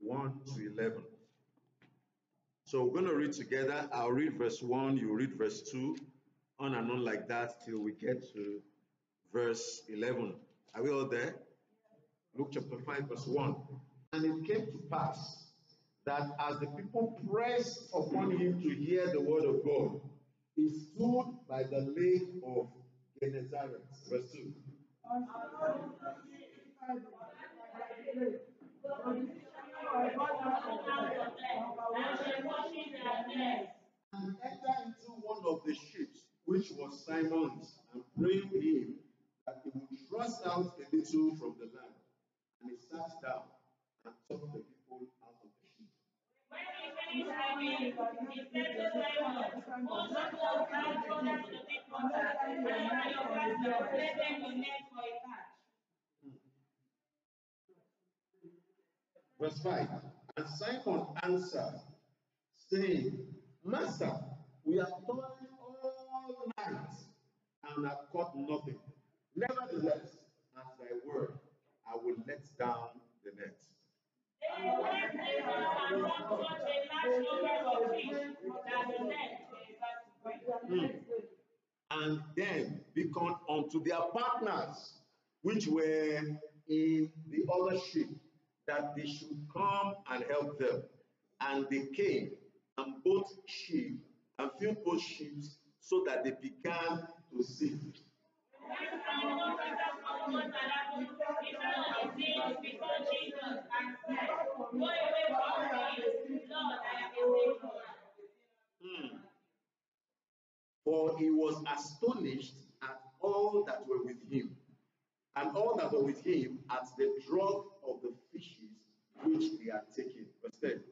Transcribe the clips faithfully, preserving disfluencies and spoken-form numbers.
one to eleven. So we're going to read together. I'll read verse one, you read verse two, on and on like that till we get to verse eleven. Are we all there? Luke chapter five, verse one. And it came to pass that as the people pressed upon him to hear the word of God, he stood by the lake of Gennesaret. Verse two. And entered into one of the ships, which was Simon's, and prayed him that he would thrust out a little from the land. And he sat down and taught the people out of the ship. When he finished praying, he said to Simon, also go down further to the deep water, and over your partners, let them your net for a catch. Verse five. And Simon answered, saying, Master, we have toiled all night and have caught nothing. Nevertheless, at thy word, I will let down the net. They went thither and caught such a large number of fish that the net was break. And then beckoned unto their partners, which were in the other ship, that they should come and help them. And they came, and both ship, and filled both ships, so that they began to sink. When Simon Peter saw what had happened, he fell on his knees before Jesus and said, Go away from me, Lord, I am a sinner. Hmm. For he was astonished at all that were with him, and all that were with him at the draught of the fishes which they had taken. Verse ten.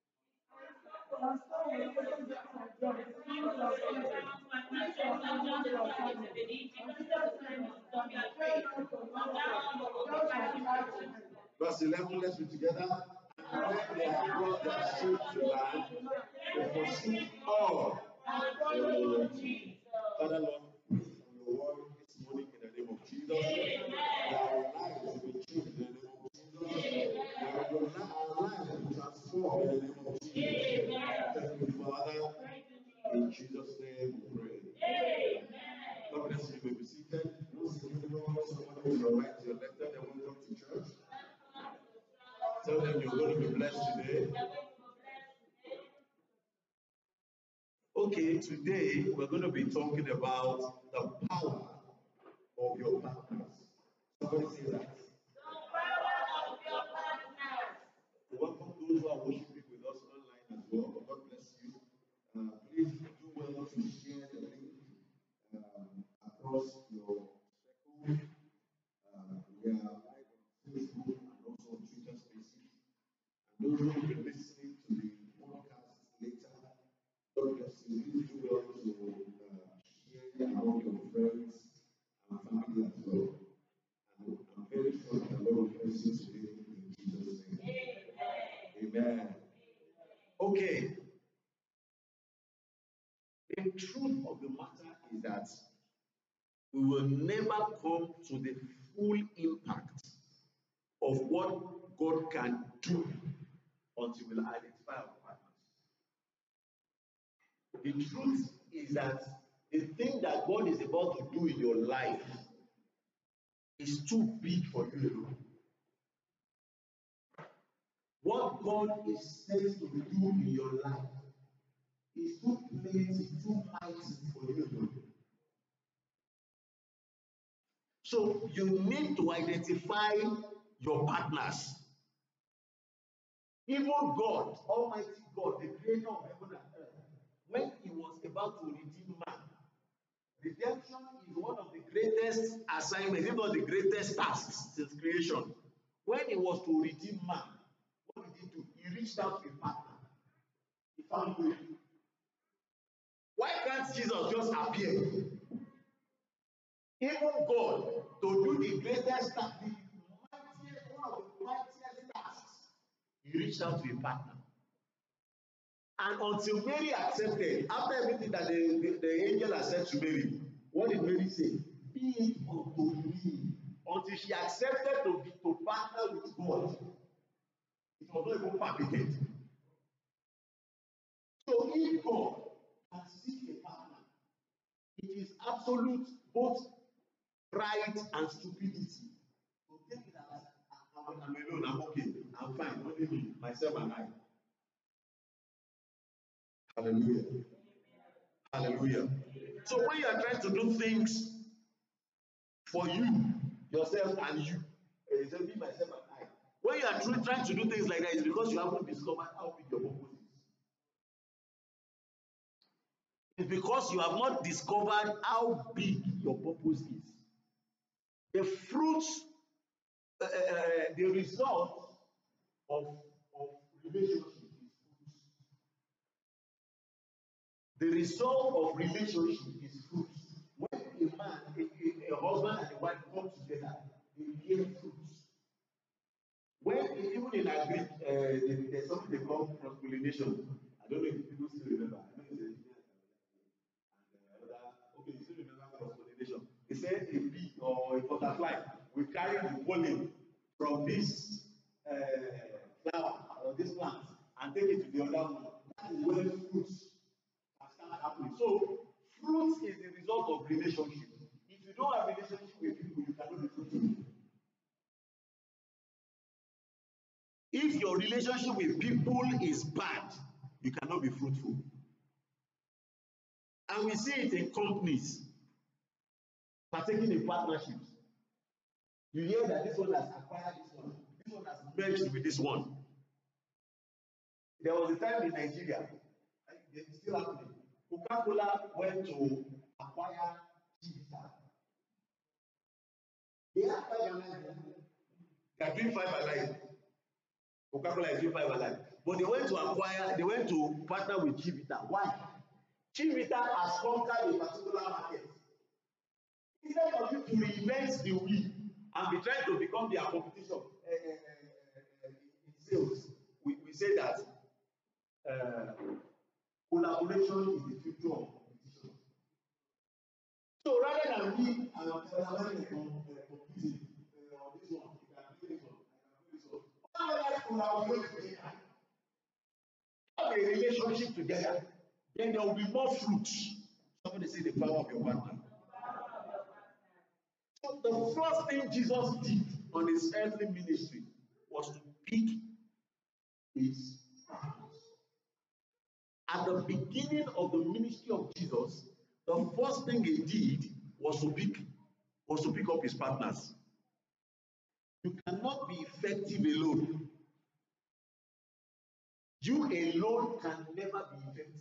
Verse eleven, let's read together. And when they had brought their ship to land, they forsook all and followed Jesus. Father, Lord, we pray for your word this morning in the name of Jesus. That our lives will be changed in the name of Jesus. That our lives will be transformed in the name of Jesus. Thank you, Father. In Jesus' name we pray. God bless you. You may be seated. Someone to your right, to your left, and welcome to church. Tell them you're going to be blessed today. Okay, today we're going to be talking about the power of your partners. Somebody say that. The power of your partners. Welcome those who are worshiping with us online as well. God bless you. Uh, please do well to share the link um, across your circle. Uh, we are live on Facebook and also on Twitter Spaces. And those who will be listening to the podcast later, God bless you. Please do well to uh, share among your friends and family as well. And I'm very sure that the Lord will bless you today in Jesus' name. Amen. Amen. Okay. The truth of the matter is that we will never come to the full impact of what God can do until we identify our partners. The truth is that the thing that God is about to do in your life is too big for you alone. What God is set to do in your life is too plenty, too mighty for you alone. So you need to identify your partners. Even God, Almighty God, the creator of heaven and earth, when he was about to redeem man, redemption is one of the greatest assignments, if not the greatest tasks since creation. When he was to redeem man, what did he do? He reached out to a partner. He found way. Why can't Jesus just appear? Even God, to do the greatest task, the mightiest, one of the mightiest tasks, he reached out to a partner. And until Mary accepted, after everything that the, the, the angel had said to Mary, what did Mary say? Be it unto me. Until she accepted to, be, to partner with God, it was not even permitted. So if God can seek a partner, it is absolute both pride and stupidity. So take it as I'm, I'm alone, I'm okay, I'm fine, only me, myself and I. Hallelujah. Hallelujah. So when you are trying to do things for you, yourself and you, uh, say me, myself and I, when you are tr- trying to do things like that, it's because you haven't discovered how big your purpose is. It's because you have not discovered how big your purpose is. The fruits, uh, uh, the result of, of relationship is fruits. The result of relationship is fruits. When a man, a, a, a husband and a wife come together, they bear fruits. When even in agric, uh, there's something they call cross pollination. I don't know if people still remember. I know it's a and uh, other. Okay, you still remember cross pollination. They said a bee or a butterfly will carry the pollen from this uh, flower or this plant and take it to the other one. That is when fruits can start happening. So, fruits is the result of relationship. If you don't have relationship with people, you cannot be fruitful. If your relationship with people is bad, you cannot be fruitful. And we see it in companies, partaking in partnerships. You hear that this one has acquired this one, this one has merged with this one. There was a time in Nigeria, it's still happening. Coca-Cola went to acquire Chivita. They have five alive. They are doing five alive. Coca-Cola is doing five alive. But they went to acquire, they went to partner with Chivita. Why? Chivita has conquered a particular market. Instead of you to reinvent the wheel and be trying to become their competition uh, uh, uh, in sales, we, we say that uh, collaboration is the future of competition. So rather than me and uh, competing uh, on this one, you can do this one, I can do this one. All of us collaborate together, have a relationship together, then there will be more fruit. Somebody say the power of your partner. So the first thing Jesus did on his earthly ministry was to pick his partners. At the beginning of the ministry of Jesus, the first thing he did was to pick was to pick up his partners. You cannot be effective alone. You alone can never be effective.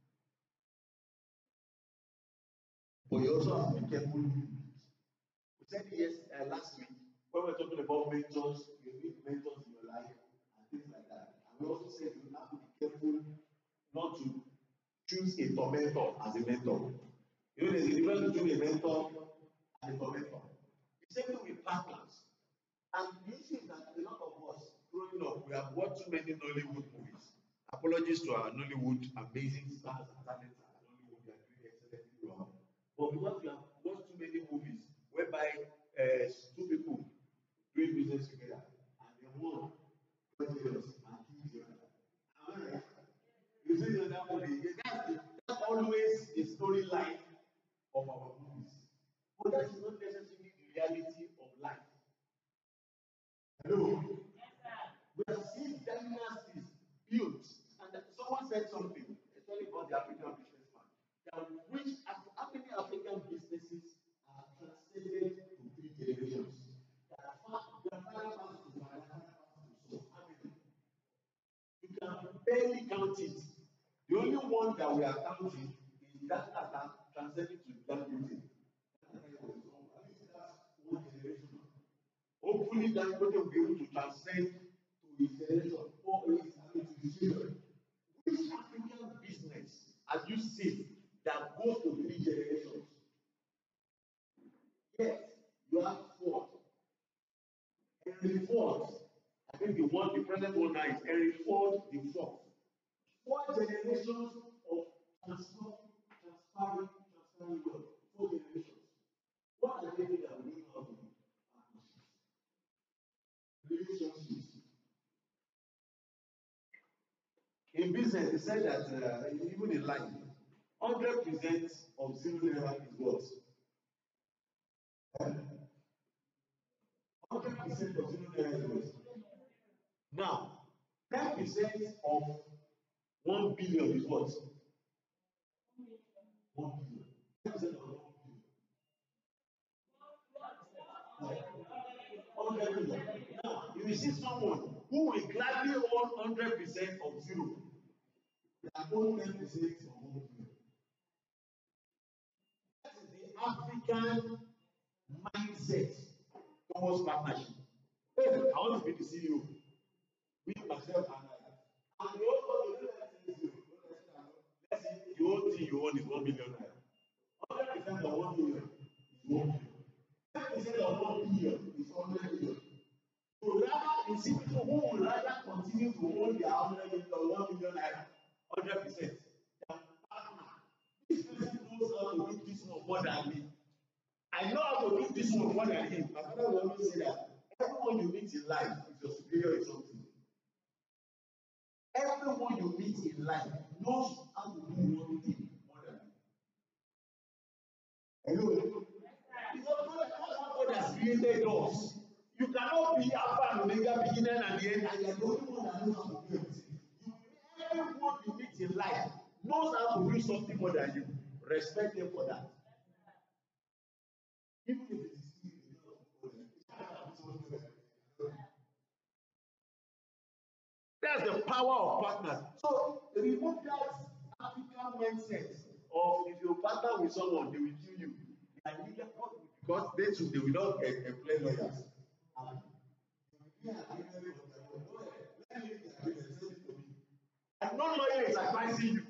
But you also have to be careful. We said yes uh, last week when we were talking about mentors, you need mentors in your life and things like that. And we also said you have to be careful not to choose a tormentor as a mentor. You know, there's a difference between a mentor and a tormentor. The same thing with partners. And the issue is that a lot of us growing up, we have watched too many Nollywood movies. Apologies to our Nollywood amazing stars and talents and Nollywood, they are doing excellently well. But because we have watched too many movies whereby uh, two people doing business together and the one got jealous and killed the other. Am I right? You see the other movie, that's, that's always a storyline of our movies. But that is not necessarily the reality of life. Hello? Yes, sir. We have seen dynasties built, and someone said something, especially about the African businessman, that which how many African businesses are transcended to three generations? That are grandfather passed to father, passed to son. How many? You can barely count it. The only one that we are counting is that that are transcended to that building. Hopefully, that person will be able to transcend to his generation or his, I mean, to his children. Which African business have you seen that goes to three generations? Yes, you have Ford. Henry Ford. I think the one, the present one now is Henry Ford the fourth. Four generations of transfer, transferring, transferring wealth. Four generations. What are they doing that we don't know how to do? Relationships. in business, they said that uh, even in life, one hundred percent of zero naira is what? one hundred percent of zero naira is what? Now, ten percent of one billion is what? one billion. ten percent of one billion. one hundred million. Now, you will see someone who will gladly own one hundred percent of zero. They are own ten percent of one billion. That is the African mindset towards partnership. Hey, I want to be the C E O. Me, myself, and I. And the whole world, let's say the whole thing you own is one million naira. one hundred percent of one million is one million. ten percent of one billion is one hundred million. So rather, you see people who would rather continue to own their one hundred million or one million naira, one hundred percent. This person knows how to do this one more than me. I know how to do this one more than him. My father will always say that everyone you meet in life is your superior in something. Everyone you meet in life knows how to do one thing more than you. Hello? Because God has created us. You cannot be Alpha and Omega, beginning and the end, and you are the only one that knows how to do everything. Everyone you meet in life knows how to do something more than you. Respect them for that. Even if it is you, that's the power of partners. So remove that African mindset of if you partner with someone, they will kill you. They are legal because they too they will not employ lawyers. And no lawyer is advising you.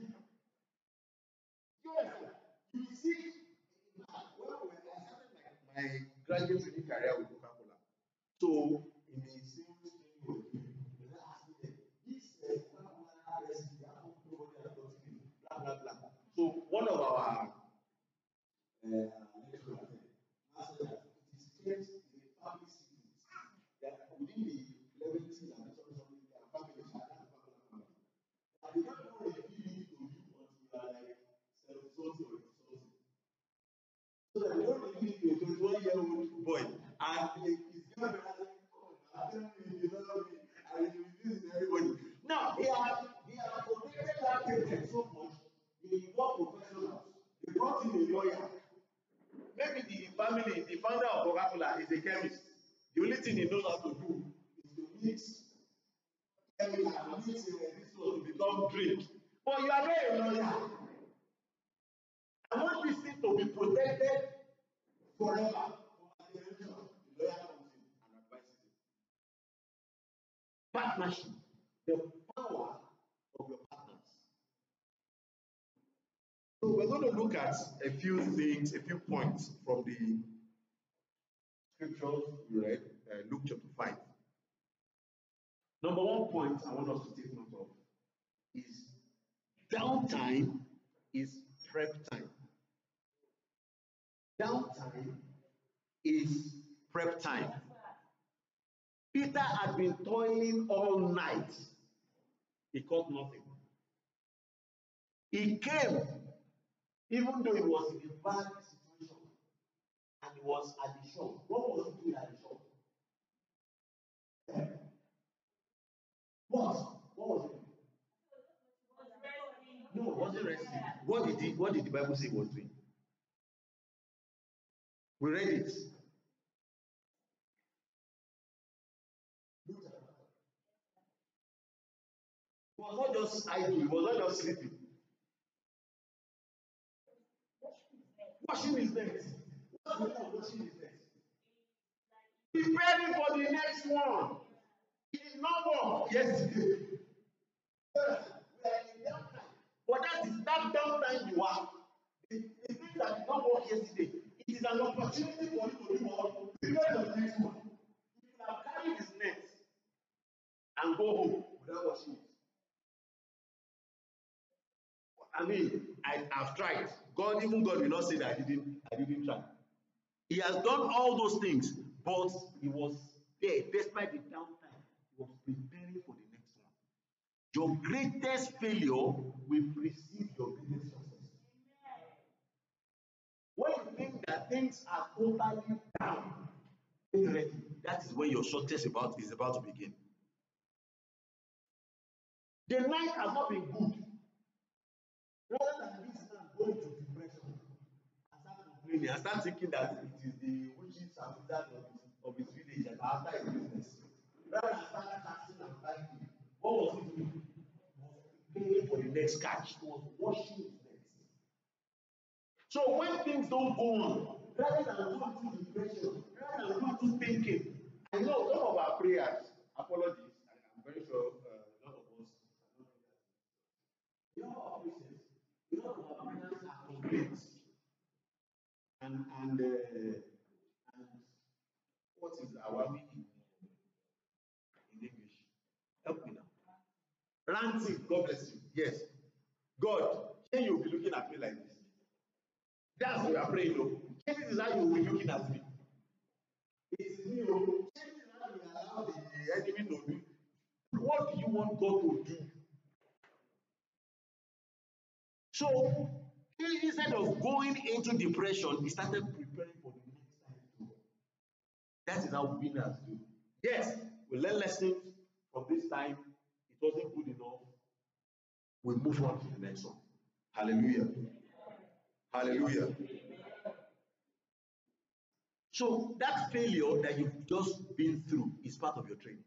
Yes, you see, when I started my, my graduate training career with Coca-Cola, so in the sales training with me, they asked me, this Coca-Cola recipe, how nobody has gotten it, blah blah blah. So one of our uh, lecturers said that it is kept in the family secret that within the leventies and something something their families are not Coca-Cola family. And they don't know they give it to you until you are like seventy or something. So that they don't give it to a twenty-one year old boy and his girlfriend has like, oh, I'm telling you, you know me, and you use it everybody. Now they are they are protected that patent so much, they involve professionals. They brought in a lawyer. Maybe the family, the founder of Coca-Cola is a chemist. The only thing he knows how to do is to mix chemical and mix uh, this one to become drink. But you are not a lawyer. I want this thing to be protected forever. The lawyer comes in and advises you. Partnership, the power of your partners. So we're going to look at a few things, a few points from the scriptures we read, uh, Luke chapter five. Number one point I want us to take note of is downtime is prep time. Downtime is prep time. Peter had been toiling all night. He caught nothing. He came, even though he was in a bad situation, and he was at the shop. What was he doing at the shop? What? What was it? No, it wasn't resting. What did he, what did the Bible say he was doing? We read it. He was not just idle, he was not just sleeping. Washing his legs. What's the meaning of washing his legs? Preparing for the next one. He did not work yesterday. We are in downtime. But that is that downtime you are. The, the thing that did not work yesterday, it is an opportunity for you to do what? Prepare for the next one. You can have carried his net and go home without washing it. I mean, I have tried. God, even God will not say that I didn't, I didn't try. He has done all those things, but he was there despite the downtime. He was preparing for the next one. Your greatest failure will precede your greatest success. When you think that things are totally down, that is when your success about is about to begin. The night has not been good. Rather than this man going to depression and start complaining and start thinking that it is the witches and wizards of his, of his village that are after his business. Rather than start casting and fighting, what was he doing? He was preparing for the next catch. He was washing his nets. So when things don't go on, rather than going through depression, rather than going through thinking, I know some of our prayers, apologies, and I'm very sure uh, a lot of us are not doing that. You know our Christians, you know our prayers are complaints. And and uh, and what is awami in, in English? Help me now. Ranting, God bless you. Yes. God, can you be looking at me like this? That's what we are praying, though. This is how you will be looking at me. It is me, oh. This is how you allow the enemy to do. What do you want God to do? So, instead of going into depression, he started preparing for the next time to go. That is how winners do. Yes, we learn lessons from this time. It wasn't good enough. We move on to the next one. Hallelujah. Hallelujah. So that failure that you've just been through is part of your training.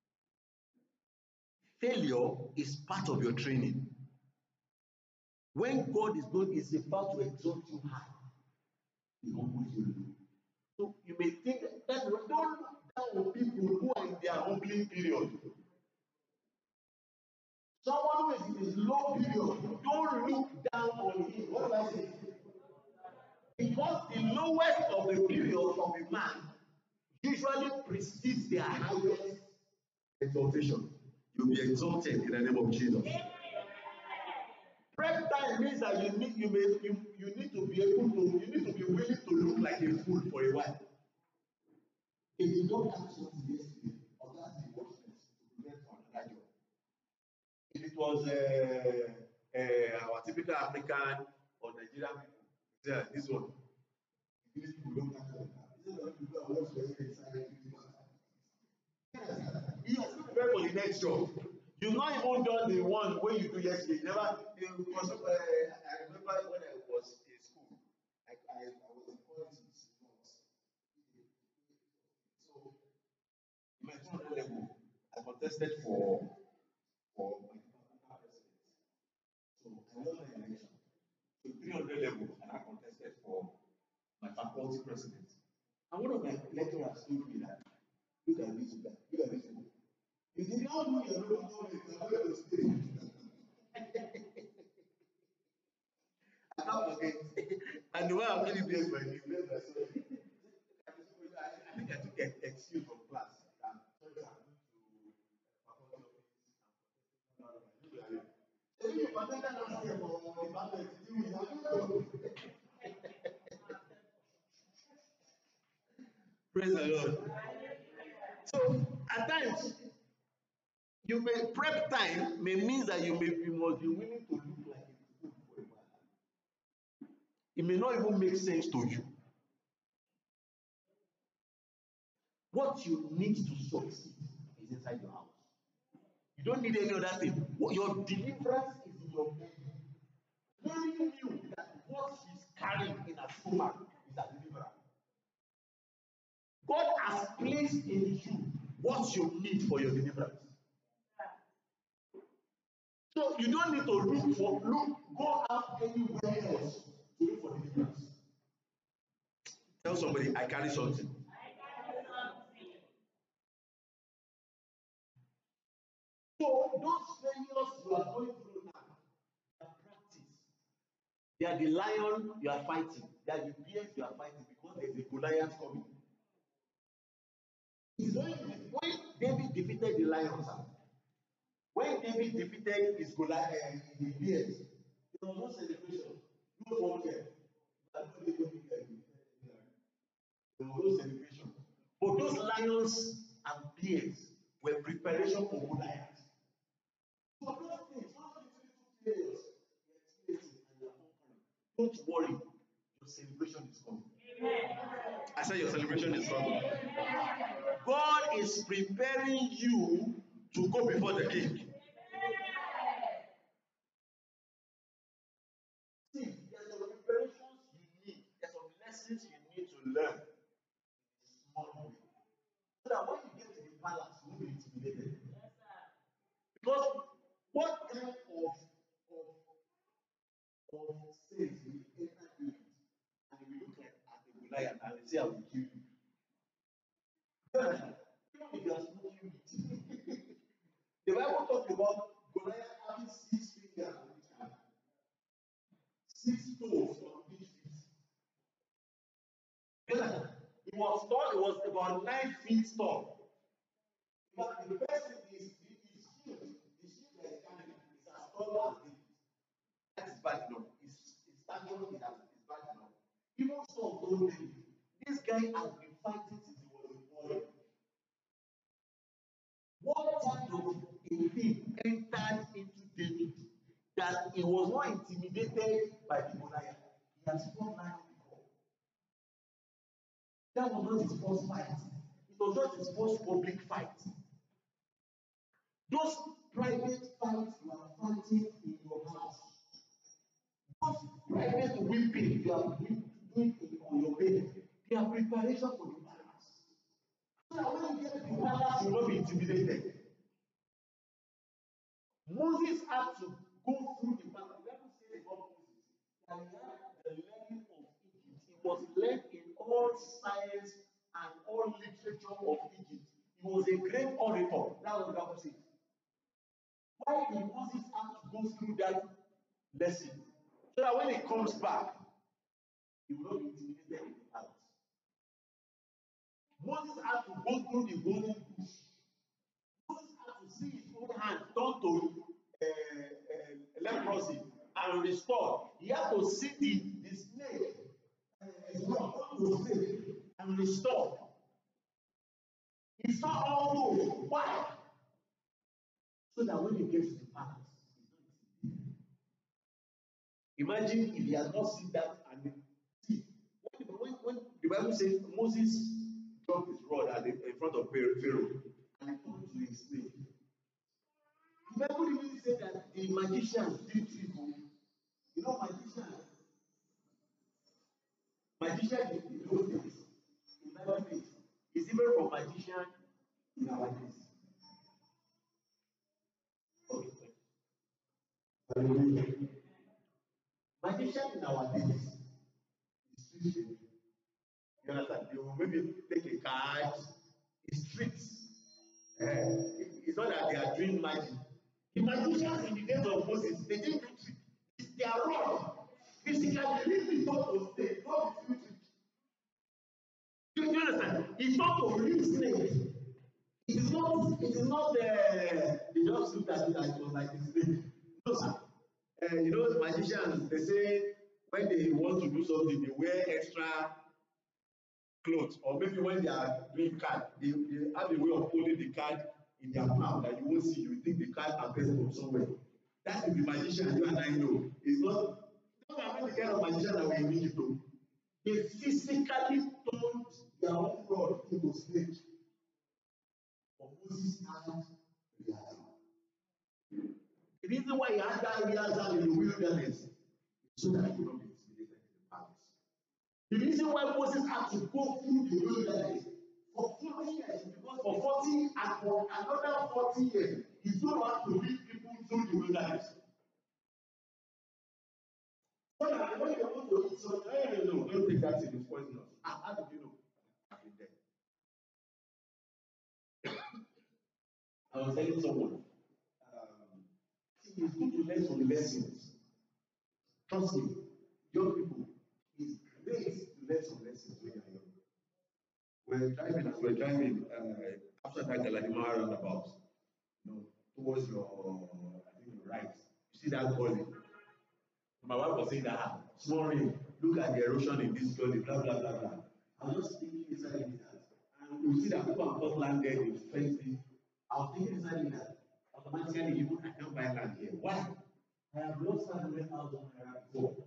Failure is part of your training. When God is going, is about to exalt you high, He humbles you low. So you may think that don't look down on people who are in their humbling period. Someone who is in his low period, don't look down on him. What do I say? Because the lowest of the period of a man usually precedes their highest exaltation. You'll be exalted in the name of Jesus. Prep time means that you need you may you, you need to be able to you need to be willing to look like a fool for a while. If you don't have something yesterday, or that's the worstness to prepare for another job. If it was uh, uh, our typical African or Nigerian people, yeah, this one. These people don't have to. These are the people who are also very excited. He has to prepare for the next job. You've not even done the one where you do yesterday. You never. Because uh, I remember when I was in school, I, I, I was in politics. So in my two hundred level, I contested for for my departmental president. So I lost my election. So three hundred level, and I contested for my faculty president. And one of my lecturers told me that, look at this guy, look at this guy. You did not know your local government, you are going to stay. I can't forget. And the way I'm really blessed by you, blessed by so many. I think I took an excuse from class. And sorry, I'm going to faculty office. So if you contested last year for the department, you will have to. Praise the Lord. So at times, you may prep time may mean that you may you must be willing to look like a fool for a while. It may not even make sense to you. What you need to succeed is inside your house. You don't need any other thing. Your deliverance is in your belly. Mary knew that what she's carrying in her stomach is a deliverance. God has placed in you what you need for your deliverance. So you don't need to look for, look, go out anywhere else to look for deliverance. Tell somebody, I carry something. So those failures you are going through now, they are practice. They are the lion you are fighting. They are the bears you are fighting because there is a Goliath coming. It's when, when David defeated the lions, when David defeated his Goliath, uh, the bears, there was no celebration, no function. There was no celebration. But those lions and bears were preparation for Goliath. So those don't worry, your celebration is coming. I said your celebration is coming. God is preparing you to go before the king. See, there's some preparations you need, there's some lessons you need to learn in a small way. So that when you get to the palace, you won't be intimidated. Because what kind of of, of sins will enter Egypt and we look at, at the Goliath and they say, I will kill you. Even if you are smoking meat. The Bible talks about Goliath having six fingers on each hand, six toes on each feet. It was tall, it was about nine feet tall. But the person is the shield, the shield that is carrying is as tall as David. That is bad enough. His, his stature is, is bad enough. Even Saul told David, this guy has been fighting since he was a boy. What kind of a thing entered into David that he was not intimidated by the Goliath? He has fought lion before. That was not his first fight. It was not his first public fight. Those private fights you are fighting in your house, those private whipping you are doing on your bed, they are preparation for the palace. So that when you get to the palace, you will not be intimidated. Moses had to go through the palace. The Bible says about Moses that he had the learning of Egypt. He was learned in all science and all literature of Egypt. He was a great orator. That's what the Bible says. Why did Moses have to go through that lesson? So that when he comes back, he will not be intimidated in the palace. Moses had to go through the golden bush. Moses had to see his own hand turn to uh, uh, leprosy and restore. He had to see the, the snake uh, to snake and restore. He saw all those. Why? So that when he gets to the palace, he's not intimidated. Imagine if he has not seen that and see when, when, when the Bible says Moses dropped his rod at the, in front of Pharaoh and he turned to a snake. The Bible even said that the magicians did evil. You know, magicians, magician in those days, in Bible days, is even from magician in our days. Okay. Hallelujah. Magician in our days is street. You understand? They will maybe take a card, it's tricks. Uh, it, it's not that they are doing magic. The magicians in the days of Moses, they didn't do tricks. It's their rod. Physically, really thought to stay, not to do tricks. Do you understand? It's not to real snake. It is not, it is not, uh, they just looked at it and it was like a snake. No, sir. Uh, you know, magicians, they say when they want to do something, they wear extra clothes, or maybe when they are doing card, they, they have a way of holding the card in their palm that you won't see. You think the card appears from somewhere. That is the magician you and I know. It's not, those are not the kind of magician that we need to. They physically turned their own rod into snake. For Moses and Rehazel. The reason why he had that Rehazel in the wilderness is so that he would not be intimidated in the palace. The reason why Moses had to go through the wilderness for forty years, because for forty and for another forty years, he's going to have to lead people through the wilderness. So that when you want to eat something, no, no, no, don't take that thing, it's poisonous. How, how did you know? I've been there. I was telling someone, um, it's good to learn some lessons. Trust me, young people, it's great to learn some lessons when you're young. We're driving, as we're driving, uh, after that Galadima roundabout, you know, towards your, I think your right, you see that gully. My wife was saying that, ah, small rain, look at the erosion in this gully, blah, blah, blah, blah. I was just thinking inside in that. And you see that people have got landed in fencing. I was thinking inside in that. Automatically, even I can't buy land here. Why? I have lost five hundred thousand naira before.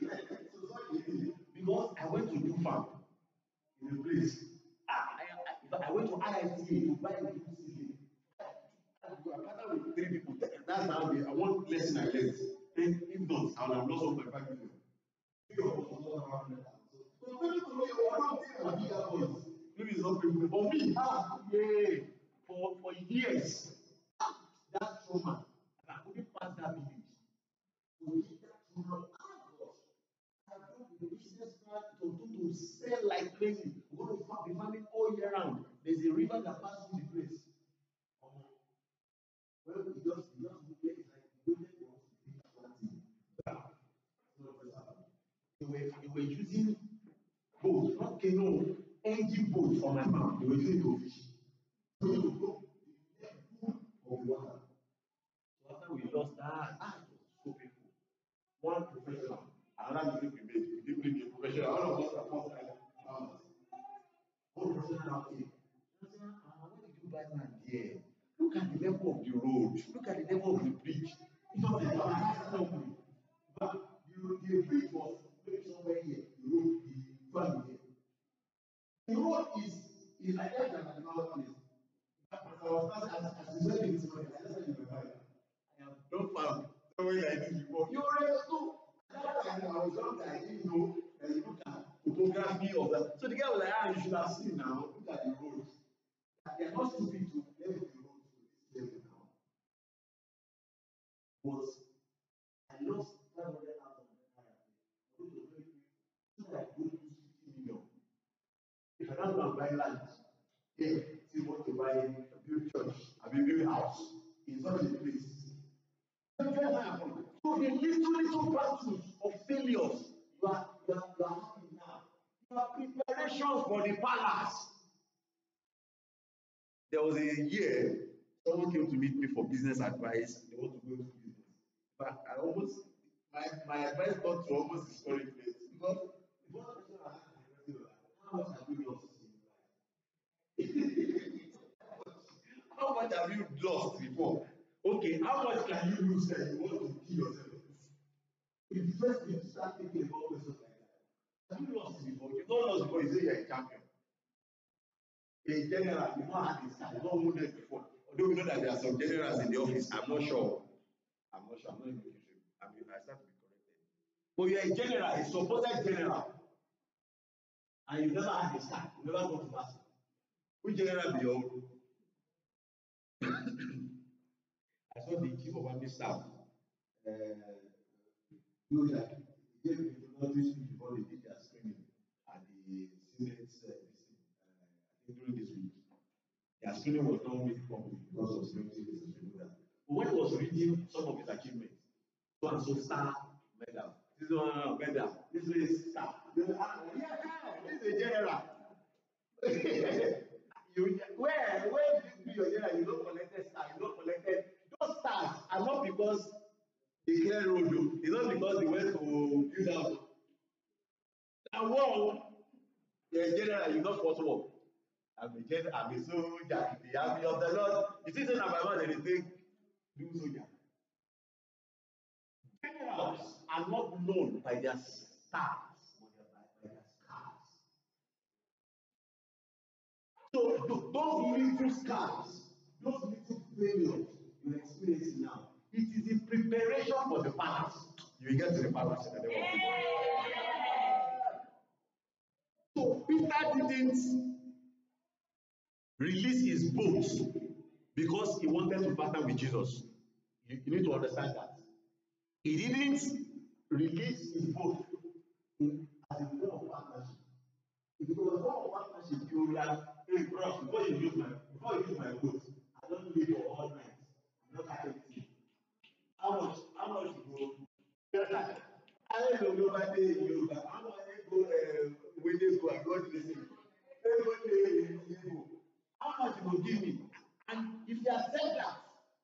Because I went to do farm in a place. Ah, I, I, I went to I I T A to buy a new C D. You are partnered with three people. That's how they, I want lesson I learned. Then, if not, I would have lost one point five million. Three of us was not around that. So, maybe to me, you are not saying a bigger voice. Maybe it's not people. For me, ah, yeah, for, for years, that trauma, I couldn't pass that village. We did that trauma. Ah, God. I go to the business plan to do to sell like crazy. We're going to be farming all year round. There's a river that passes through the place. Um, well, we just, we just move there. It's like we waited for us to finish planting. Bam. They were, they were using boats, not canoe, engine boats on my farm. They were using to fish. So we would go to the pool of the water. So after we lost that, ah, it was so painful. One professional, another mistake we made. We didn't bring a professional. All of us are first time farmers. One professional now came. I said, ah, why did you buy land here? Look at the level of the road. Look at the level of the bridge. It's not the company. But the, the bridge was maybe somewhere here. The road, the valley here. The road is, is like that than another place. But as I was as, as you said in this morning, I just said in my Bible, I have done farm somewhere like this before. You already know. That time I was young, I didn't know that you look at topography of that. So the guy was like, ah, you should have seen now. Look at the roads. They are not stupid to level the roads to this level now. But I lost five hundred thousand naira. I go to very quick. So that I go to fifty million. If I don't go and buy land, yeah, still want to buy a build church, a build house in such a place. So the little little battles of failures, you are you are you are having now. You are preparations for the palace. There was a year someone came to meet me for business advice. They want to go into business, but I almost my my advice got to almost discourage me because the first question I asked the person was, how much have you lost in life? How much have you lost before? Okay, how much can you lose that you want to kill yourself? It's the first thing to start thinking about questions like that. Have you lost before? You've not lost before, you say you're a champion. A general, you've not had this guy, you've not wounded before. Although we know that there are some generals in the office, I'm not sure. I'm not sure, I'm not even sure. I mean, I start to be corrected. But you're a general, a supposed general. And you never had a star, you never gone to master. Which general be your own? I saw the chief of army staff. Uh, do like they gave me notice before they did their screening at the Senate uh, uh, I think during this week. Their screening was not made public because of security reasons. But when he was reading some of his achievements, so and so star medal, this one uh, medal, this is star. This is, ah, yeah, this is a general. you, where where did you be your general? You don't collected star, you don't collected. Those stars are not because they clear road, it's not because they went to build house. And war, you're a general, you not fought war. I'm a general, I'm a soldier, the army of the Lord. You see, number one, they think, do soldier. Generals are not known by their stars, but by their scars. So those little scars, those little failures you're experiencing now, it is the preparation for the palace. You will get to the palace in the name of Jesus. So Peter didn't release his boat because he wanted to partner with Jesus. You, you need to understand that. He didn't release his boat in, as a form of partnership. If it was a form of partnership, you would have, hey, bros, before you use my before you use my boat, I don't live for all night. I'm not acting. How much? How much you go? I don't know about the Yoruba. How much they go when they go abroad listen? They go there. How much you will give me? And if you accept that,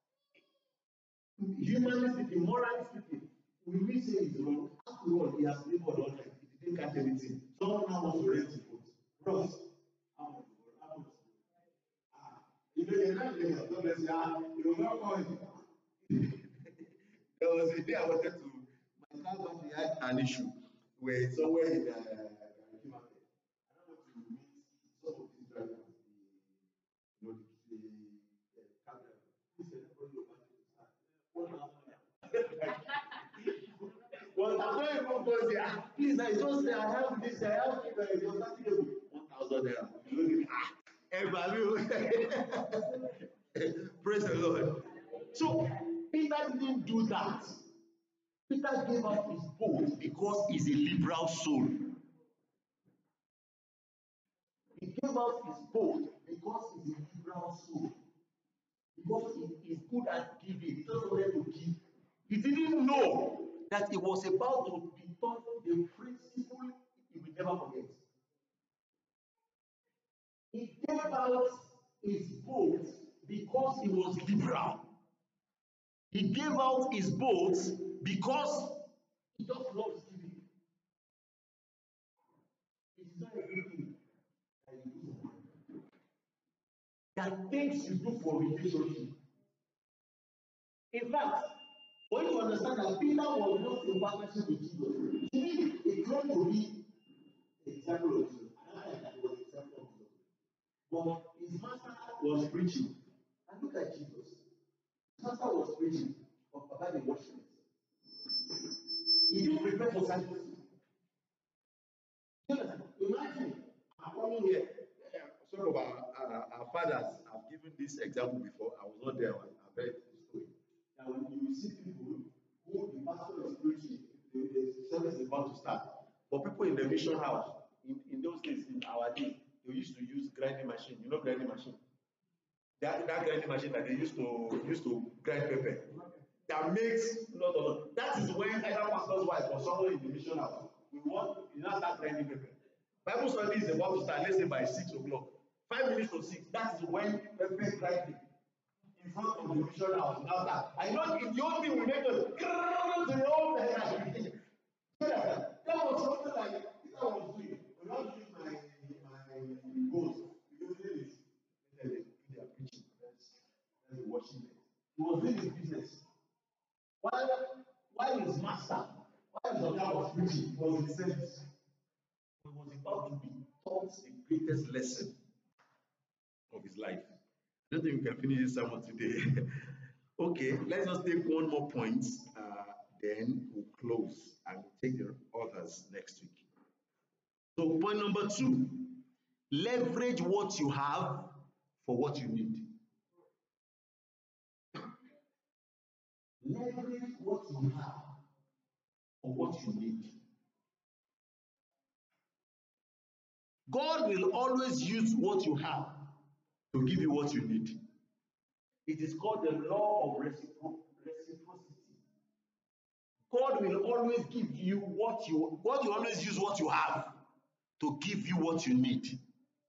humanly speaking, morally speaking, we will say it's wrong. After all, he has labored all night. He didn't catch anything. Someone now wants to rent the boat. Bros, how much? How much? Ah, if they rent the boat, don't say, ah, you will not call it. There was a day I wanted to, my car battery had an issue. We're somewhere in uh, Gariki Market. And I want to meet some of these drivers, the, you know, the, the, the cab driver. Please, can I borrow your budget to start? One thousand naira. Well, I'm not even going to say, ah, please, I just say, I have this, I have uh, your starting level. one thousand naira. You know, ah, praise the Lord. So, Peter didn't do that. Peter gave up his boat because he's a liberal soul. He gave up his boat because he's a liberal soul. Because he is good at giving. He just wanted to give. He didn't know that he was about to be taught the principle he will never forget. He gave out his boat because he was liberal. He gave out his boat because he just loves giving. It is not everything that you do for money. There are things you do for relationship. In fact, for you to understand that Peter was not in partnership with Jesus, he need a claim to be an example of Jesus. I don't know that he was an example of Jesus. But his master was preaching. And look at Jesus. His master was preaching of Baba the watchman. He didn't prepare for service. Imagine, I'm coming here. Some of our, our, our fathers have given this example before. I was not there. I read the story. Now, you see people who the pastor is preaching, the, the service is about to start. But people in the mission house, in, in those days, in our day, they used to use grinding machine. You know grinding machine? That, that grinding machine that they used to used to grind pepper. That makes lot of that is when either pastor's wife or someone in the mission house we want you now start grinding pepper. Bible study is about to start, let's say by six o'clock. Five minutes to six, that is when pepper grinding in front of the mission house. Now that I know if the old thing will make us to the old that was something like that was doing. We don't use my my ghost. We use this. They are preaching. That's that's the washing. He was doing his business. While while his master, while his other was preaching, he was in service. He was about to be taught the greatest lesson of his life. I don't think we can finish this sermon today. Okay, let's just take one more point, uh, then we'll close and we'll take the others next week. So, point number two, leverage what you have for what you need. Leverage what you have for what you need. God will always use what you have to give you what you need. It is called the law of reciprocity. God will always give you what you, God will always use what you have to give you what you need.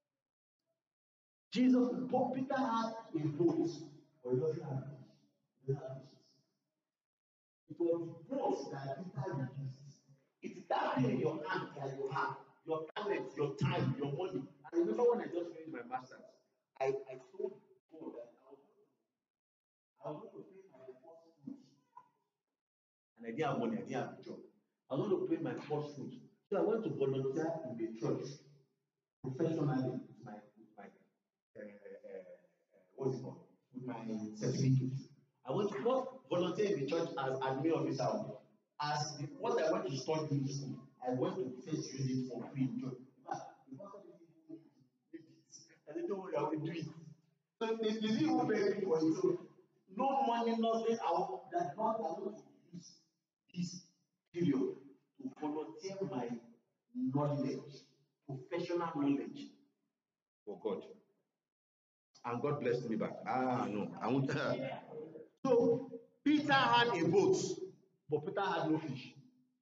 Jesus, Peter had a boat, but he doesn't have fish. He doesn't have fishes. It was the boat that Peter used. It's that thing in your hand that you have, your talent, your time, your money. I remember when I just finished my master's, I, I told God that I was going to, I was going to pay my first food. And I didn't have money, I didn't have a job. I was going to pay my first food. So I went to volunteer in the church professionally with my, with my uh, uh, uh, what's it called? With my certificate. I went to first volunteer in the church as admin officer. As the, what I went to study in school, I went to first use it for free in church. In fact, the pastor didn't even need it. I said, don't worry, I will do it. So they didn't even pay me for it. So no money, nothing. I will, that God I want to use this period to volunteer my knowledge, professional knowledge for God. And God blessed me back. Ah, no, I won't. So Peter had a boat, but Peter had no fish.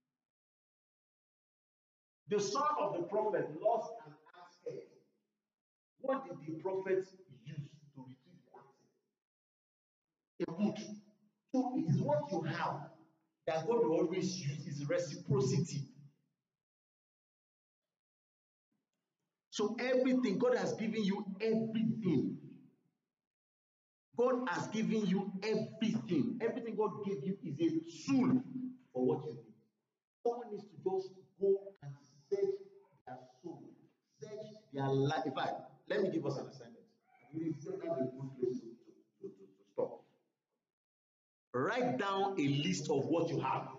The son of the prophet lost an axe head. What did the prophet use to retrieve the axe head? A boat. So it is what you have that God will always use, is reciprocity. So everything, God has given you everything. God has given you everything. Everything God gave you is a tool for what you need. Someone needs to just go and search their soul, search their life. In fact, let me give us an assignment. I really think that's a good place to, to, to, to stop. Write down a list of what you have.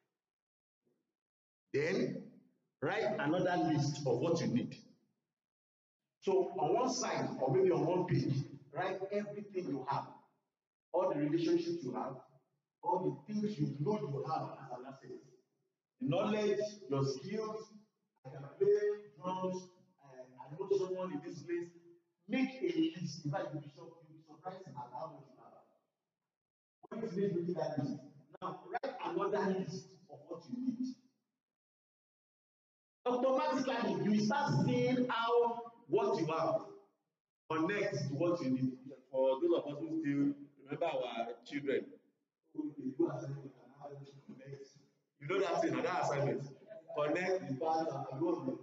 Then write another list of what you need. So on one side, or maybe on one page, write everything you have, all the relationships you have, all the things you know you have as an asset. The knowledge, your skills. I can play drums. Uh, I know someone in this place. Make a list. In fact, you'll be surprised at how much you have. When you finish making that list, now write another list of what you need. Automatically, you start seeing how what you have connects to what you need. For those of us who still remember our children, who they do assignment and how to connect. You know that thing, that assignment. Connect the parts and go.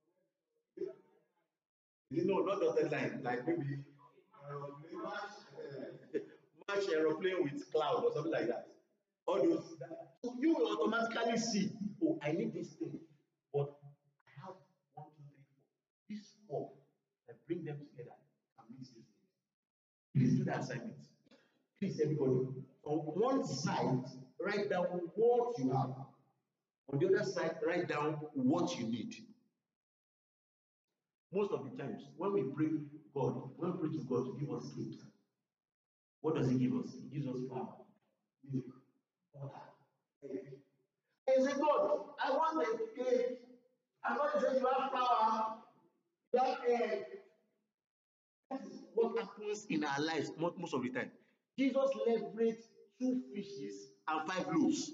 You know, not dotted line, like maybe uh, match, uh, match aeroplane with cloud or something like that. All those. So you will automatically see, oh, I need this thing, but I have one, two, three, four. These four, I bring them together and meet this thing. Please do that assignment. Please, everybody. On one side, write down what you have. On the other side, write down what you need. Most of the times, when we pray God, when we pray to God to give us gifts, what does He give us? He gives us flour, milk, water, egg. And say, God, I want a cake. And God says, you have flour, you have egg. That is what happens in our lives most, most of the time. Jesus leveraged two fishes and five loaves.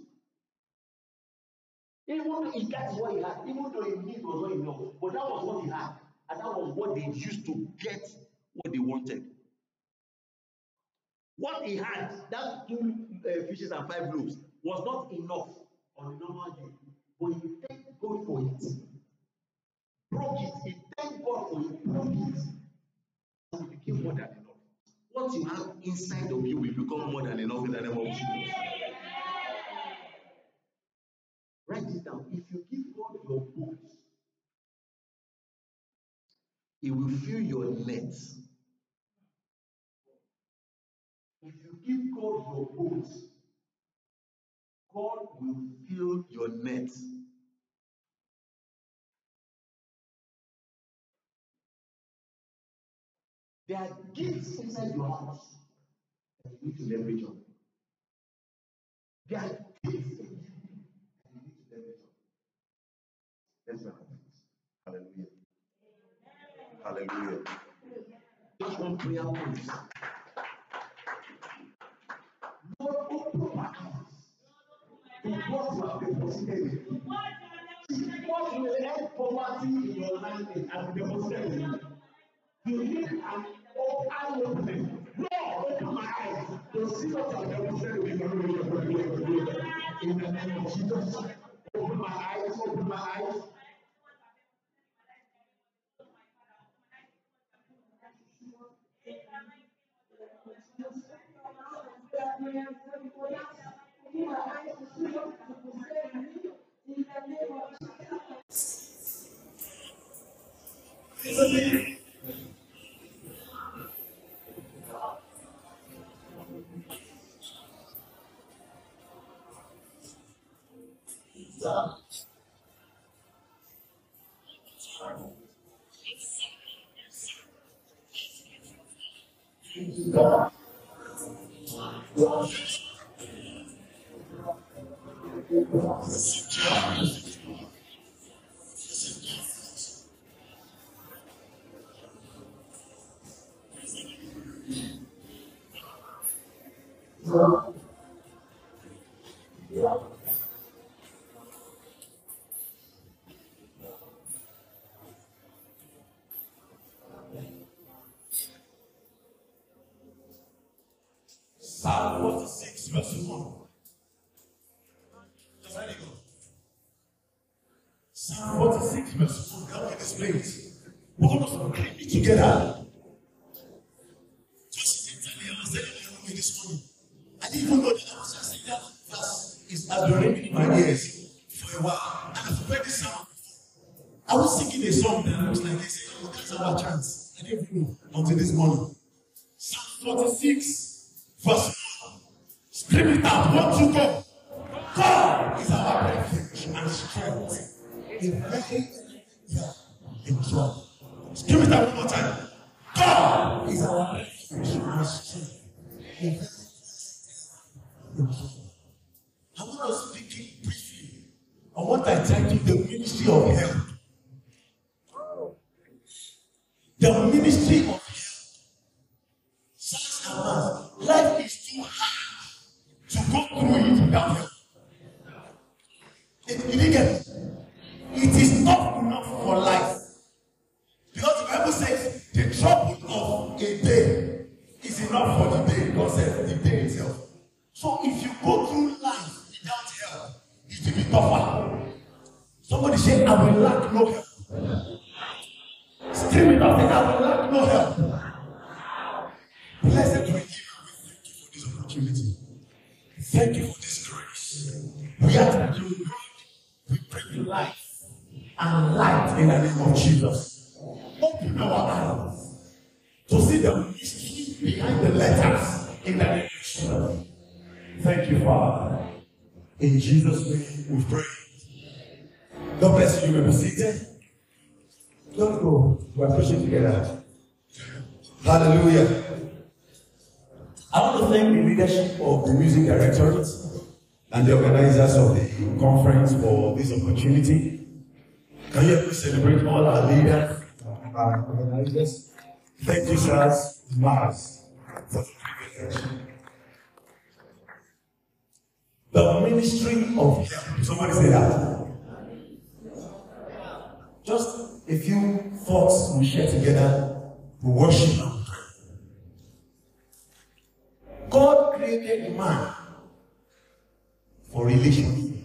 Even though he got what he had, even though his need was not enough, but that was what he had. And that was what they used to get what they wanted. What he had, that two uh, fishes and five loaves, was not enough on the normal day. But he thanked God for it. Broke it. He thanked God for it. Broke it. And it became more than enough. What you have inside of you will become more than enough in the name of Jesus. Write it down. If you give God your books, He will fill your nets. If you give God your books, God will fill your nets. There are gifts inside your house that you need to leverage on. There are gifts in you that you need to leverage on. Let's go. Hallelujah. Hallelujah. Just one prayer point. Lord, open my eyes to what you have deposited in me. What will end poverty in your life and deposited in you? You need an eye opening. Lord, open my eyes to see what you have deposited in me. In the name of Jesus, open my eyes, open my eyes. Psalm forty-six, verse one. Just let it go. Psalm forty-six, verse one. Come in this place. We're going to claim it together. Just internally, I was telling you this morning. I didn't even know that I was saying that verse is adoring in my ears for a while. And I've heard this sound forty-six, verse one. Scream it out. One, two, go. God is our refuge and strength in very in trouble. Scream it out one more time. God is our refuge and strength in very in trouble. I want to speak briefly on what I titled the ministry of help. The ministry of help. Such a man, life is too hard to go through it without help. It, you didn't get it. It is not enough for life. Because the Bible says the trouble of a day is enough for the day. God said the day itself. So if you go through life without help, it will be tougher. Somebody say, I will lack no help. Scream it out, I will lack no help. Blessed Redeemer, we thank you for this opportunity. Thank you for this grace. We ask that you, God, we bring life and light in the name of Jesus. Open our eyes to see the mystery behind the letters in the name of Jesus. Thank you, Father. In Jesus' name we pray. God bless you. You may be seated. Don't go. We're preaching together. Hallelujah. I want to thank the leadership of the music directorate and the organizers of the conference for this opportunity. Can you please celebrate all our leaders and our organizers? Thank you, sirs, Mars, for the privilege. The ministry of help. Somebody say that. Just a few thoughts we share together. We worship and pray. God created man for relationship,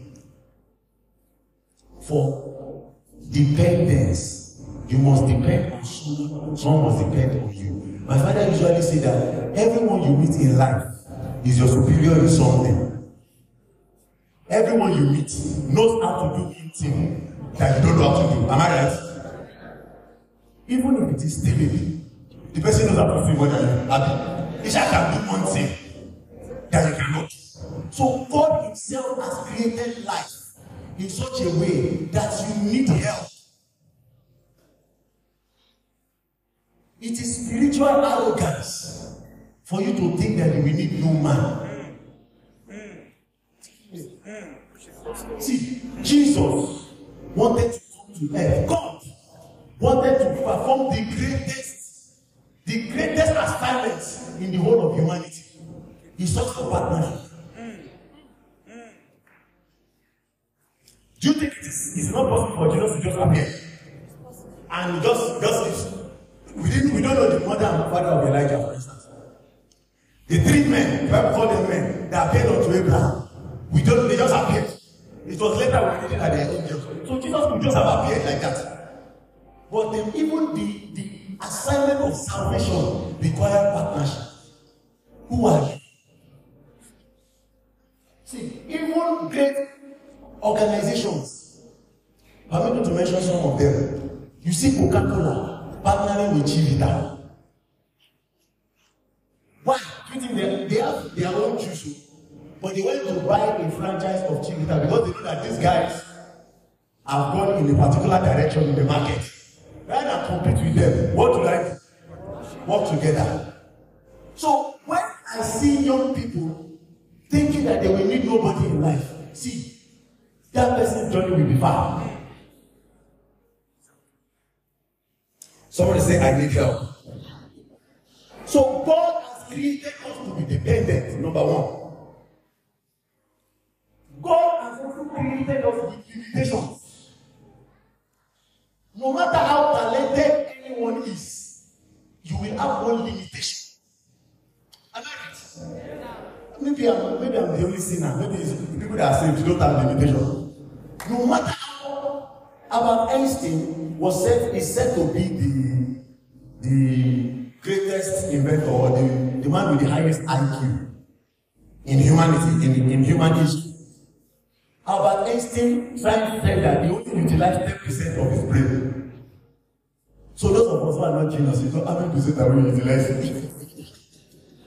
for dependence. You must depend on someone, someone must depend on you. My father usually say that everyone you meet in life is your superior in something. Everyone you meet knows how to do one thing that you don't know how to do. Am I right? Even if it is stealing, the person knows how to do more than you. Happy. He can do one thing that you cannot. So God himself has created life in such a way that you need help. It is spiritual arrogance for you to think that you will need no man. See, Jesus wanted to come to earth. God wanted to perform the greatest, the greatest assignments in the whole of humanity. He sought for partnership. Do you think it is it's not possible for Jesus to just appear and just just we didn't we don't know the mother and father of Elijah, for instance. The three men, the Bible called them men, they appeared unto Abraham. We don't they just appeared. It was later when they did that they are angels. So Jesus could just have appeared like that. But then even the, the assignment of salvation required partnership. Who are you? See, even great organizations, permit me to mention some of them. You see Coca-Cola partnering with Chivita. Why? Do you think they, they have their own juice? But they went to buy a franchise of Chivita because they know that these guys have gone in a particular direction in the market. Rather than compete with them, what do I do? Work together. So when I see young people thinking that they will need nobody in life, see, that person's journey will be far. Somebody say, I need help. So God has created us to be dependent, number one. God has also created us with limitations. No matter how talented anyone is, you will have one limitation. Am I right? Maybe I'm, maybe I'm the only sinner. Maybe it's the people that are saved don't have limitation. No matter how Albert Einstein was said is said to be the the greatest inventor or the, the man with the highest I Q in humanity, in, in human history. Albert Einstein tried to say that he only utilized ten percent of his brain. So those of us who are not geniuses, don't have to say that we utilize it.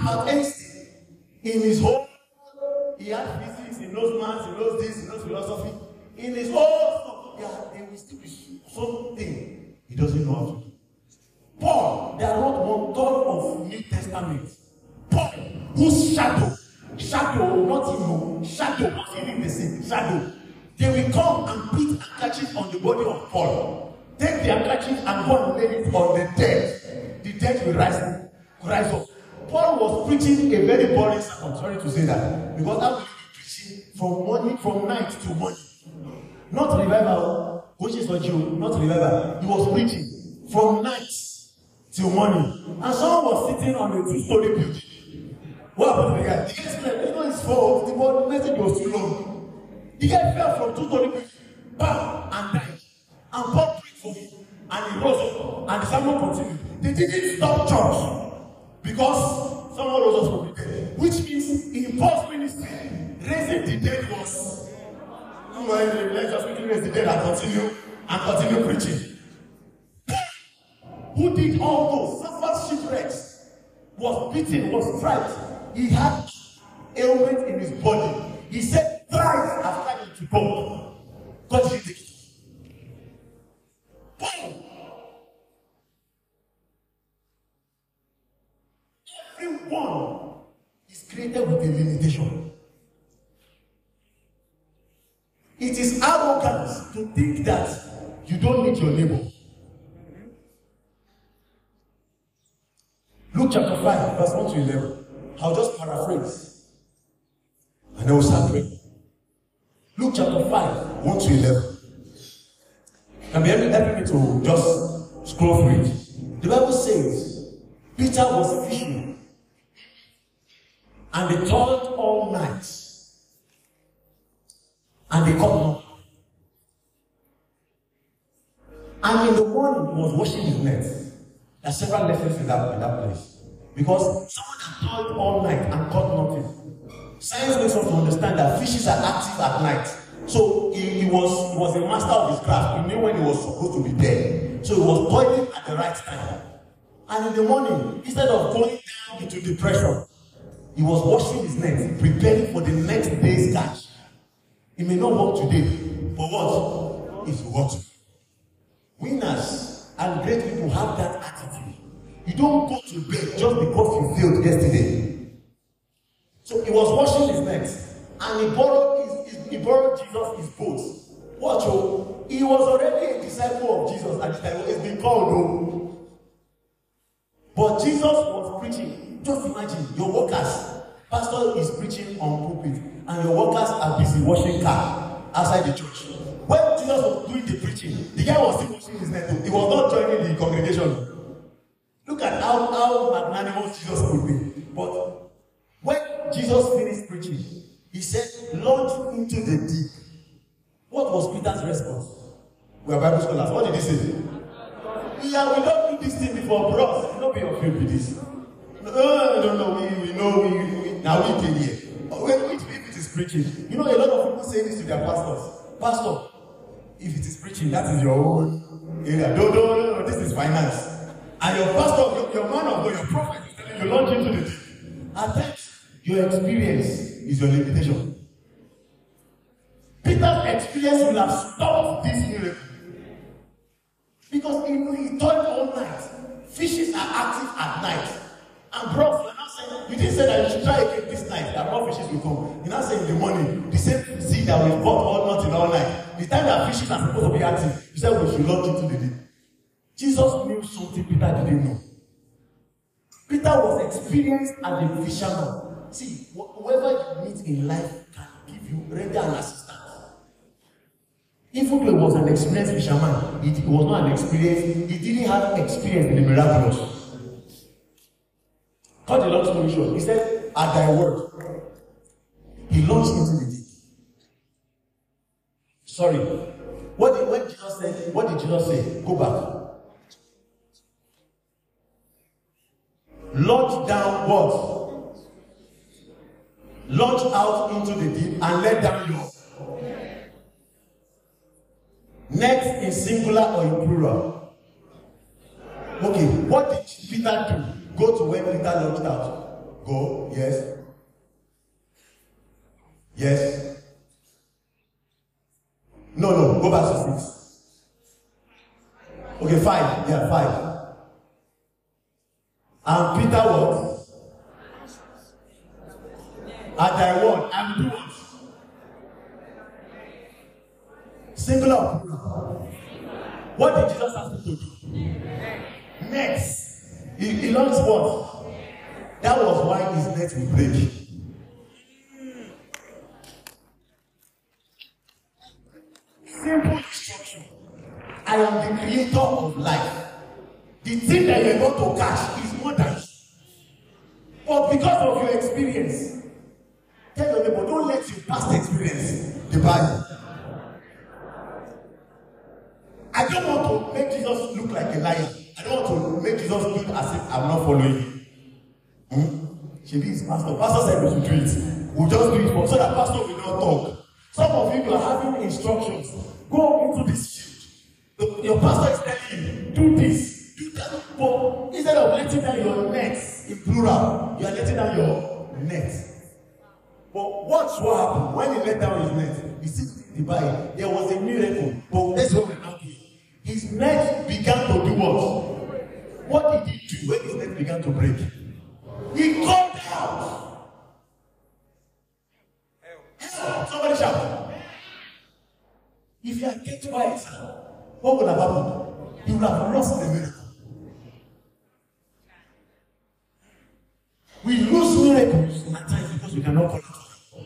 Albert Einstein, in his whole, he had physics, he knows maths, he knows this, he knows philosophy. In his whole stuff, yeah, there will still be something he doesn't know how to do. Paul, they are not one third of New Testament. Paul, whose shadow, shadow, not him, shadow, not even the same, shadow. They will come and put handkerchief on the body of Paul. Take the handkerchief and go and lay it on the dead. The dead will rise, rise up. Paul was preaching a very boring sermon. Sorry to say that. Because how will you be preaching from morning, from night to morning? Not revival, which is what you, not revival. He was preaching from night till morning. And someone was sitting on a two-story building. What happened to the guy? The guy said, it's not his fault. The message was too long. The guy fell from two-story building, bam, and died. And Paul prayed for him. And he rose up. And the sermon continued. They didn't stop church. Because someone rose up from the dead. Which means in Paul's ministry, raising the dead was, well, let's just quickly raise the dead and continue, and continue preaching. Who did all those, suffered shipwrecks, was beaten, was frightened. He had ailment in his body. He said, thrice after him to go. God didn't take it. Paul. Everyone is created with a limitation. It is arrogance to think that you don't need your neighbor. Luke chapter five, verse one to eleven. I'll just paraphrase. And I will start praying. Luke chapter five, one to eleven. Can be helping me to just scroll through it. The Bible says, Peter was fishing. And they toiled all night. And they caught nothing. And in the morning, he was washing his nets. There are several lessons in that, in that place. Because someone had toiled all night and caught nothing. Science makes us to understand that fishes are active at night. So he, he, was, he was a master of his craft. He knew when he was supposed to be there. So he was toiling at the right time. And in the morning, instead of going down into depression, he was washing his nets, preparing for the next day's catch. He may not work today, but what? He's working. Winners and great people have that attitude. You don't go to bed just because you failed yesterday. So he was washing his nets, and he borrowed his, his, he borrowed Jesus his boat. Watch, oh, he was already a disciple of Jesus at the time. He's been called, oh. But Jesus was preaching. Just imagine your workers. Pastor is preaching on pulpit, and your workers are busy washing car outside the church. When Jesus was doing the preaching, the guy was still washing his net. He was not joining the congregation. Look at how, how magnanimous Jesus could be. But when Jesus finished preaching, he said, launch into the deep. What was Peter's response? We are Bible scholars. What did he say? Yeah, we don't do this thing before, bros. You don't be afraid with this. No, no, no, we, we know, we, we now we can hear. When which if it is preaching, you know, a lot of people say this to their pastors. Pastor, if it is preaching, that is your own area. No, no, no, no, this is finance. And your pastor, your, your man of God, your prophet is telling you launch into the deep. At times, your experience is your limitation. Peter's experience will have stopped this miracle. Because he, he toiled all night. Fishes are active at night. And bros, you're not saying, you didn't say that you should try again this night, that more fishes will come. You're not saying in the morning, the same seed that we've got all night in all night. The time that fishes are supposed to be active, you said we should launch into the deep. Jesus knew something Peter didn't know. Peter was experienced as a fisherman. See, whoever you meet in life can give you render an assistance. Even though he was an experienced fisherman, he was not an experienced, he didn't have experience in the miraculous. Cut the long story short, he said, at thy word, he launched into the deep. Sorry. What did, when Jesus said, what did Jesus say? Go back. Launch down what? Launch out into the deep and let down your. Next in singular or in plural? Okay, what did Peter do? Go to where Peter launched out. Go. Yes. Yes. No, no. Go back to six. Okay, five. Yeah, five. And Peter what? At thy word. And do what? Singular. What did Jesus ask him to do? Next. He, he launched what? That was why his net will break. Simple instruction. I am the creator of life. The thing that you're going to catch is more than you. But because of your experience, tell your neighbor, don't let your past experience divide you. I don't want to make Jesus look like a liar. I don't want to make Jesus look as if I'm not following you. Hmm? She is pastor. Pastor said we should do it. We'll just do it for so that pastor will not talk. Some of you, you are having instructions. Go into this field. Your pastor is telling you, do this, do that. But instead of letting down your nets in plural, you are letting down your net. But watch what happened when he let down his net. He sees the Bible. There was a miracle. But that's what we're not doing. His net began to do what? What did he do when his net began to break? He called out. Help! Somebody shout. If you had kept quiet, what would have happened? You would have lost the miracle. We lose miracles at times because we cannot call it.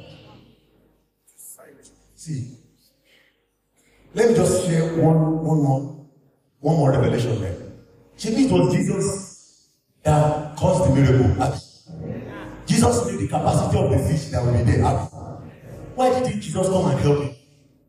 See, let me just share one, one more, one more revelation there. Maybe it was Jesus that caused the miracle. Jesus knew the capacity of the fish that will be there. Why didn't Jesus come and help him?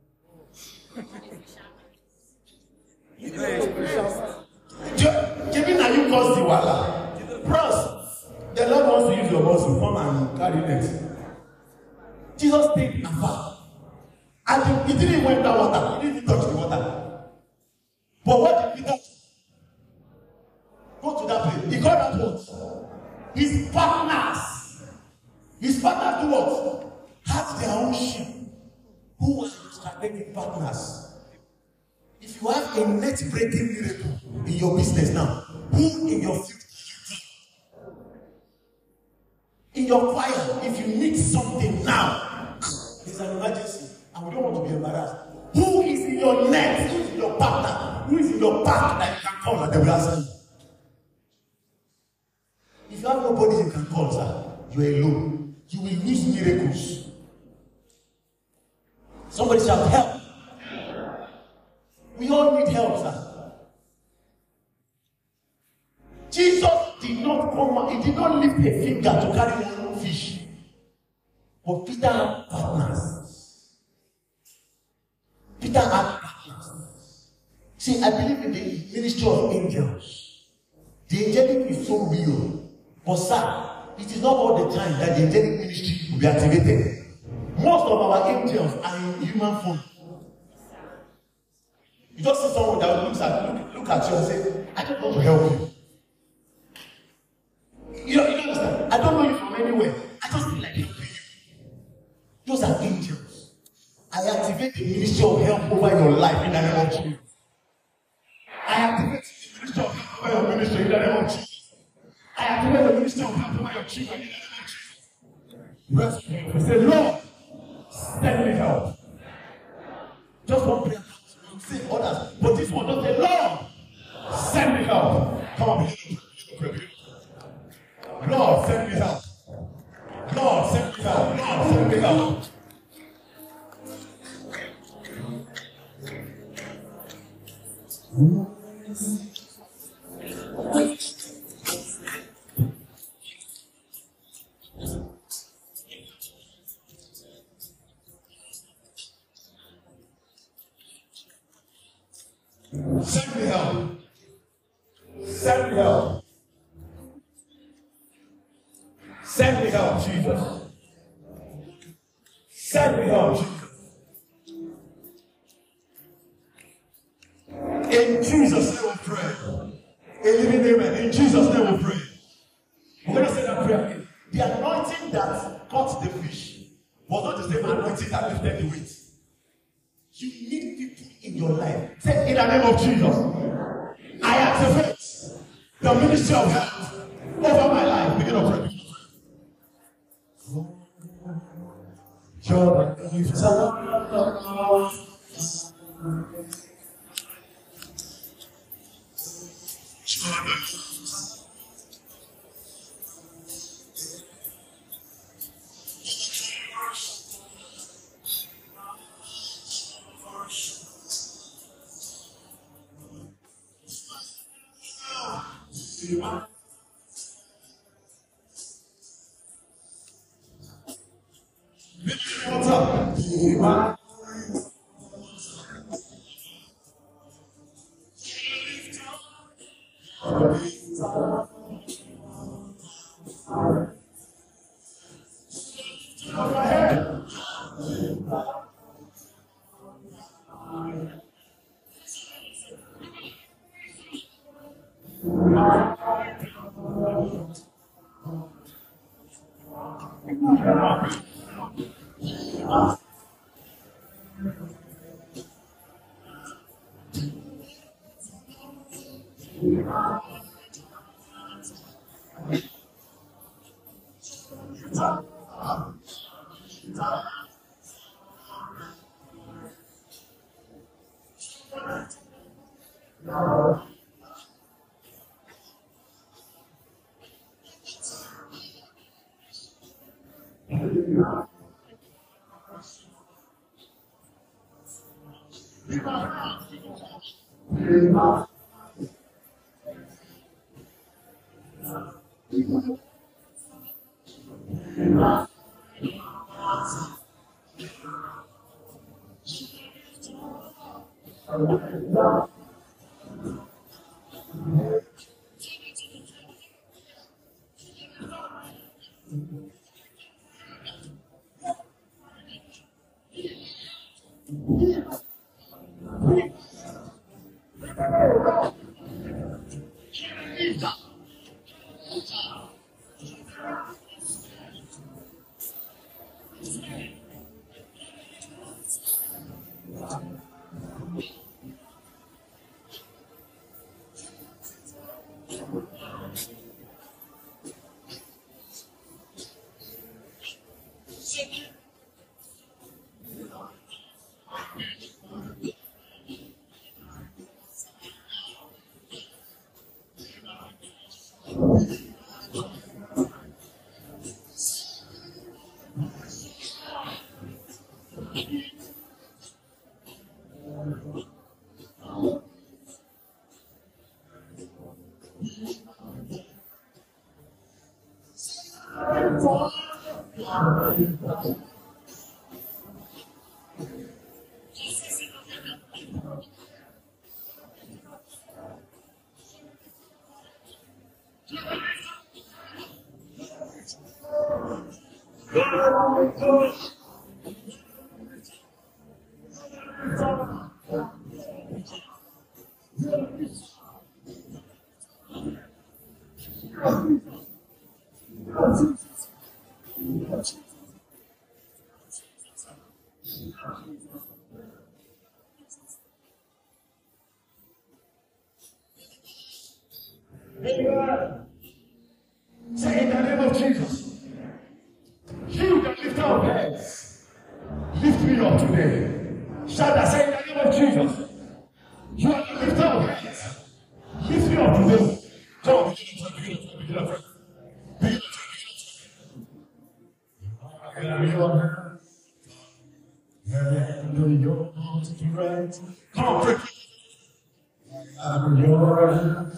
Maybe now you cause the wala. Bros, the Lord wants to use your boss to come and carry it. Jesus stayed afar. And he didn't went down water. He didn't touch the water. But what did he touch? Go to that place. He called out what? His partners. His partners do what? Had their own ship. Who were strategic partners? If you have a net breaking miracle in your business now, who in your future? In your choir, if you need something now, there's an emergency, and we don't want to be embarrassed. Who is in your net? Who is in your partner? Who is in your path that you can call and they will answer you? If you have nobody you can call, sir, you are alone. You will lose miracles. Somebody shall help. We all need help, sir. Jesus did not come out, he did not lift a finger to carry one fish. But Peter had partners. Peter had partners. See, I believe in the ministry of angels. The angelic is so real. But sir, it is not all the time that the angelic ministry will be activated. Most of our angels are in human form. You just see someone that looks at look, look at you and say, I just want to help you. You don't, you don't understand? I don't know you from anywhere. I just feel like helping you. Those are angels. I activate the ministry of help over your life in the name of Jesus. I activate the ministry of help over your ministry in the name of Jesus. I activate the ministry of help over your children in the name of Jesus. Rest me. Say, Lord, send me help. Just one prayer. Say others, but this one don't say, Lord, send me help. Come on, begin to pray. Lord, send me help. Lord, send me help. Lord, send me help. Send me help. Send me help. Send me help, Jesus. Send me help, Jesus. In Jesus' name we pray. A living amen. In Jesus' name we pray. We're going to say that prayer again. The caught the fish was not the same anointing that lifted the weight. You need people in your life. Say, in the name of Jesus, I activate the ministry of health over my life. Begin to pray. You're the lifter of Amen. Say in the name of Jesus, you that lift our heads, lift me up today. Shout that, say in the name of Jesus, you are the lifter of heads, lift me up today. Come on, begin to pray, begin to pray, begin to pray. Begin to pray, begin to pray. Come on, pray. I'm yours.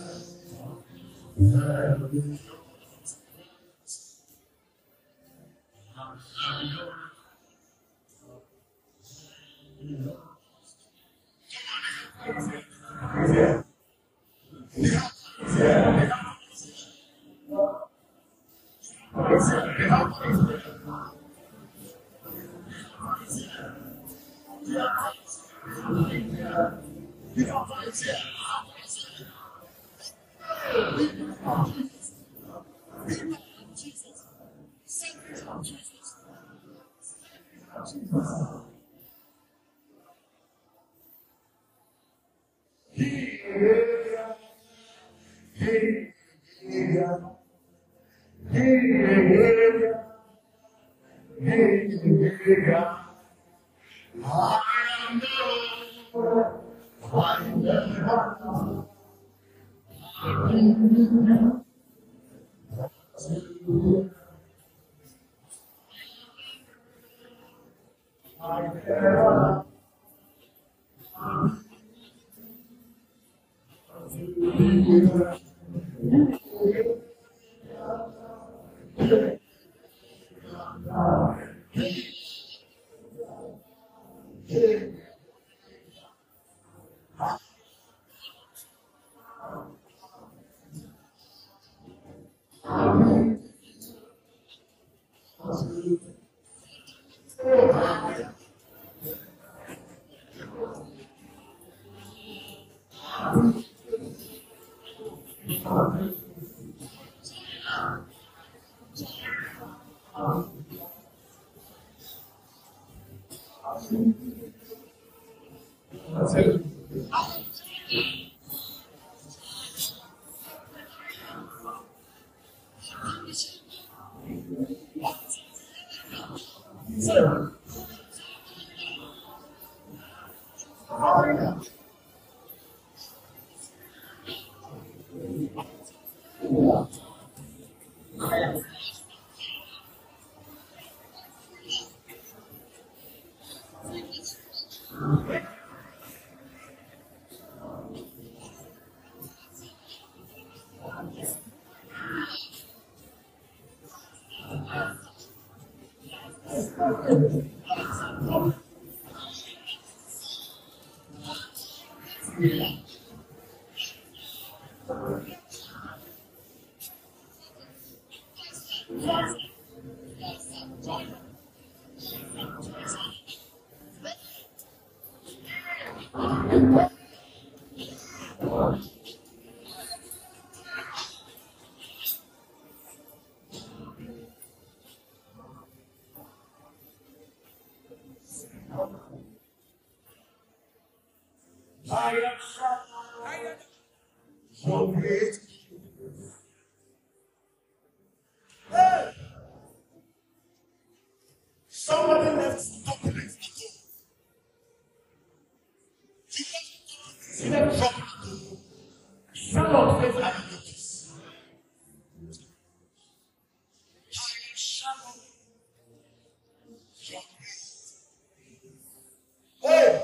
So great. Somebody left documents at home. He left documents. Some of them are notice. I shall your grace. Hey!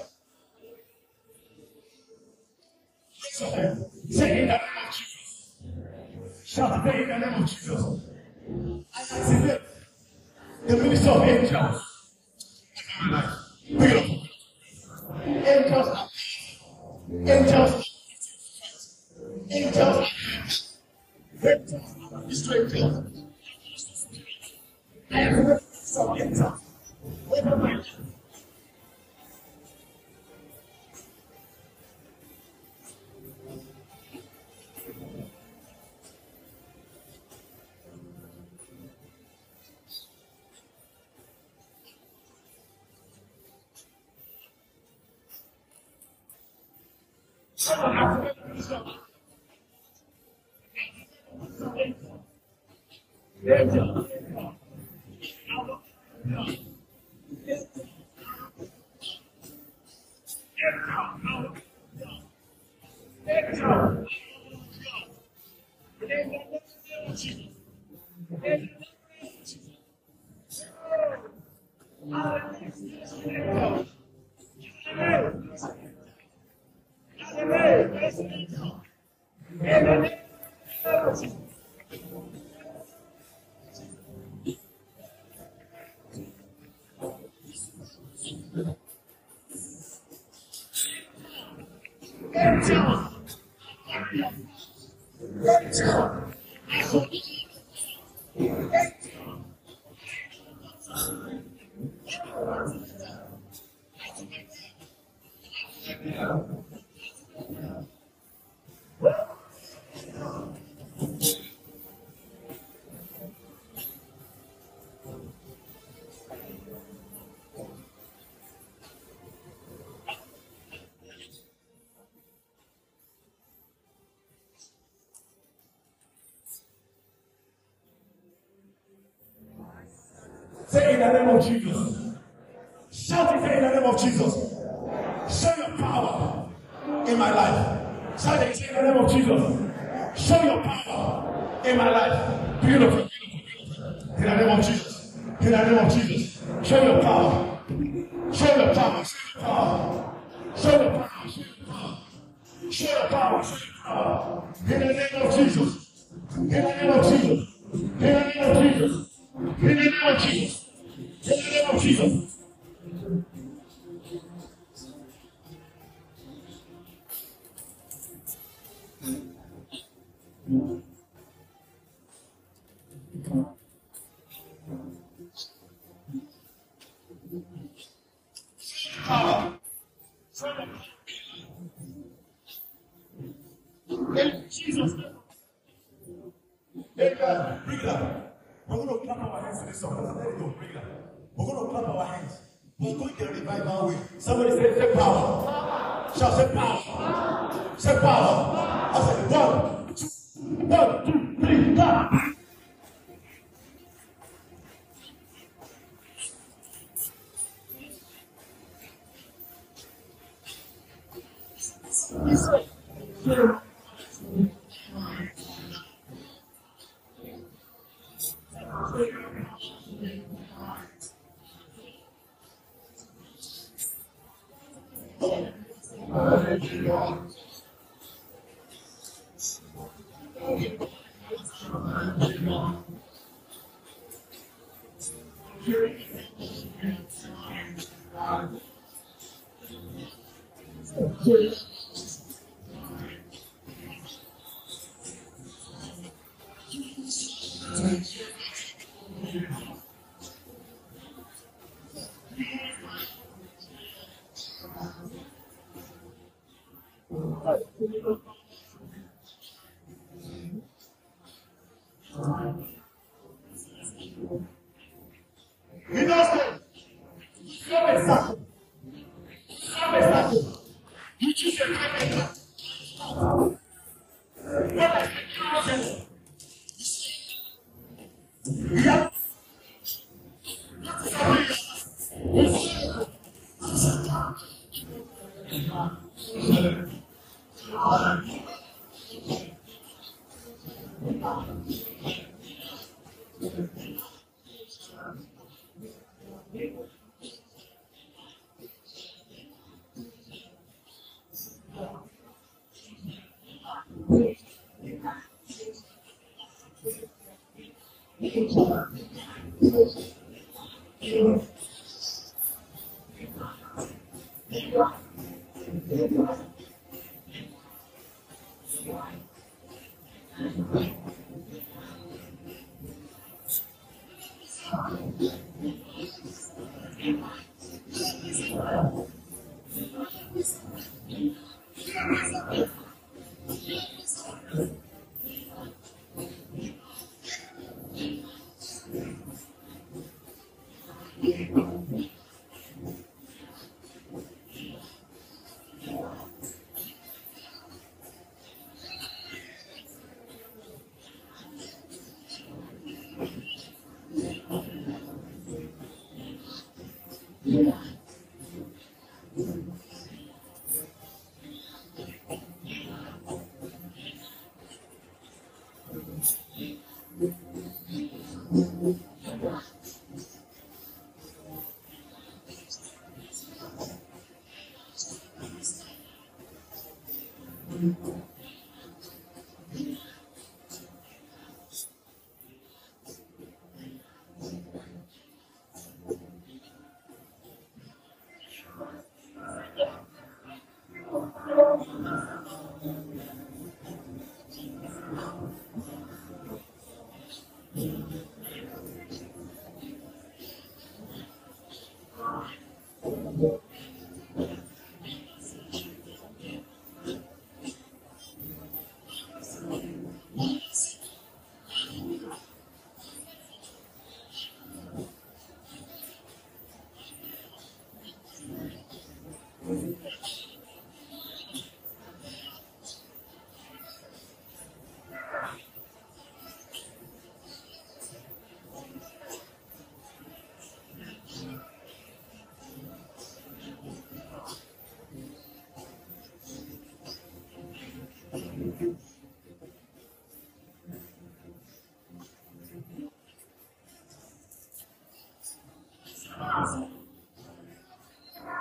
Raise your hand. Say in the name of Jesus. Shout in the name of Jesus. I activate the minister of angels. Pick it up. Angels. Angels. Angels. Angels. Angels. I am some angels. Wait a minute. the name of Jesus. Shout it in the name of Jesus. Show your power in my life. Shout it in the name of Jesus. Show your power in my life. Beautiful, beautiful, beautiful. In the name of Jesus. In the name of Jesus. Show your power. Show your power. Show your power. Show your power. Show your power. Show your power. Show your power. In the name of Jesus. In the name of Jesus. In the name of Jesus. In the name of Jesus. In the name of Jesus. Power. In Jesus' name. Amen. Bring it up. We're going to clap our hands to this song. Let it go. Bring it up. We're going to clap our hands. We're going to revival way. Somebody say, say power. Shout, say power. Say power. I said one, two, one, two, three, clap. He does it. Show me something. Show me something. You choose your time. What is the process? Yeah.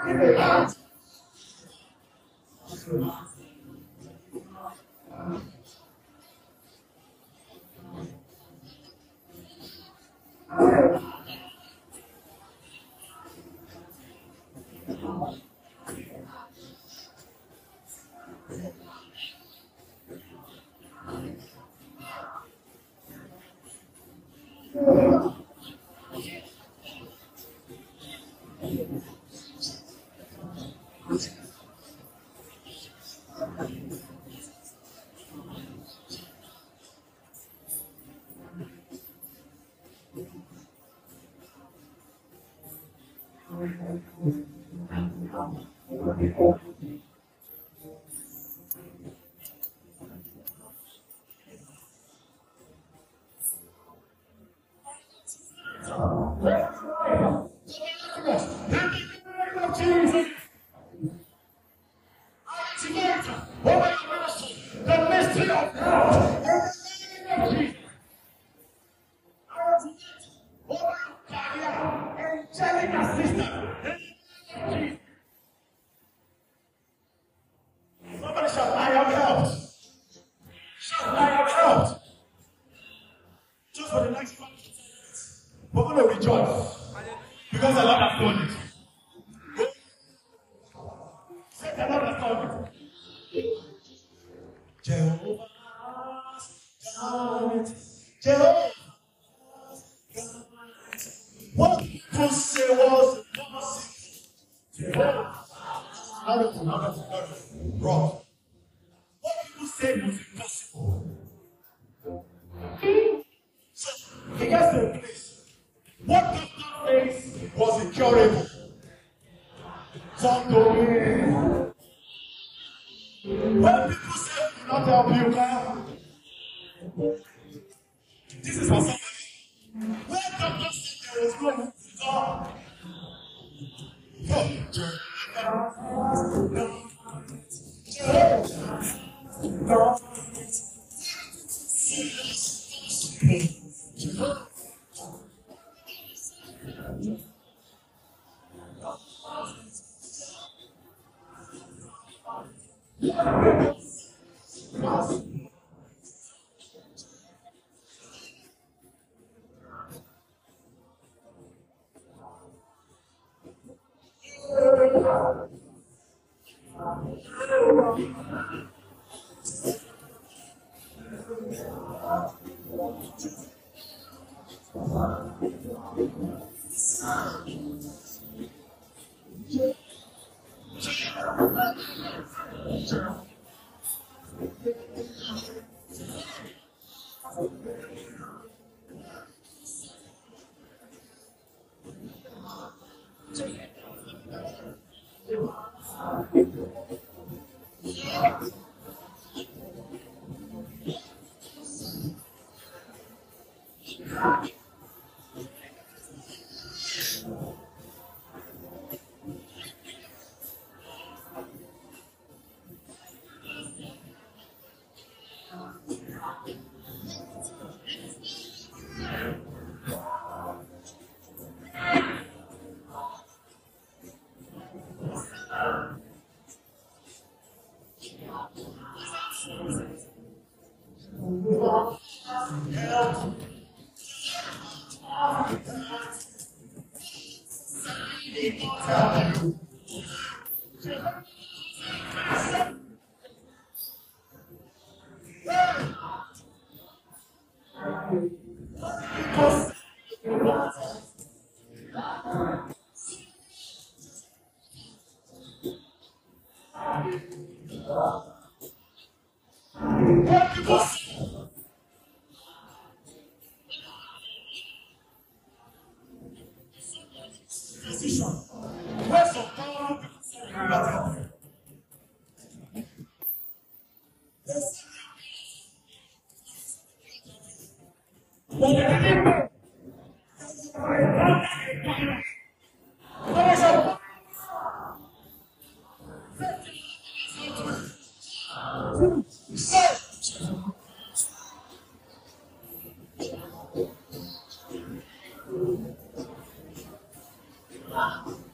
Wow.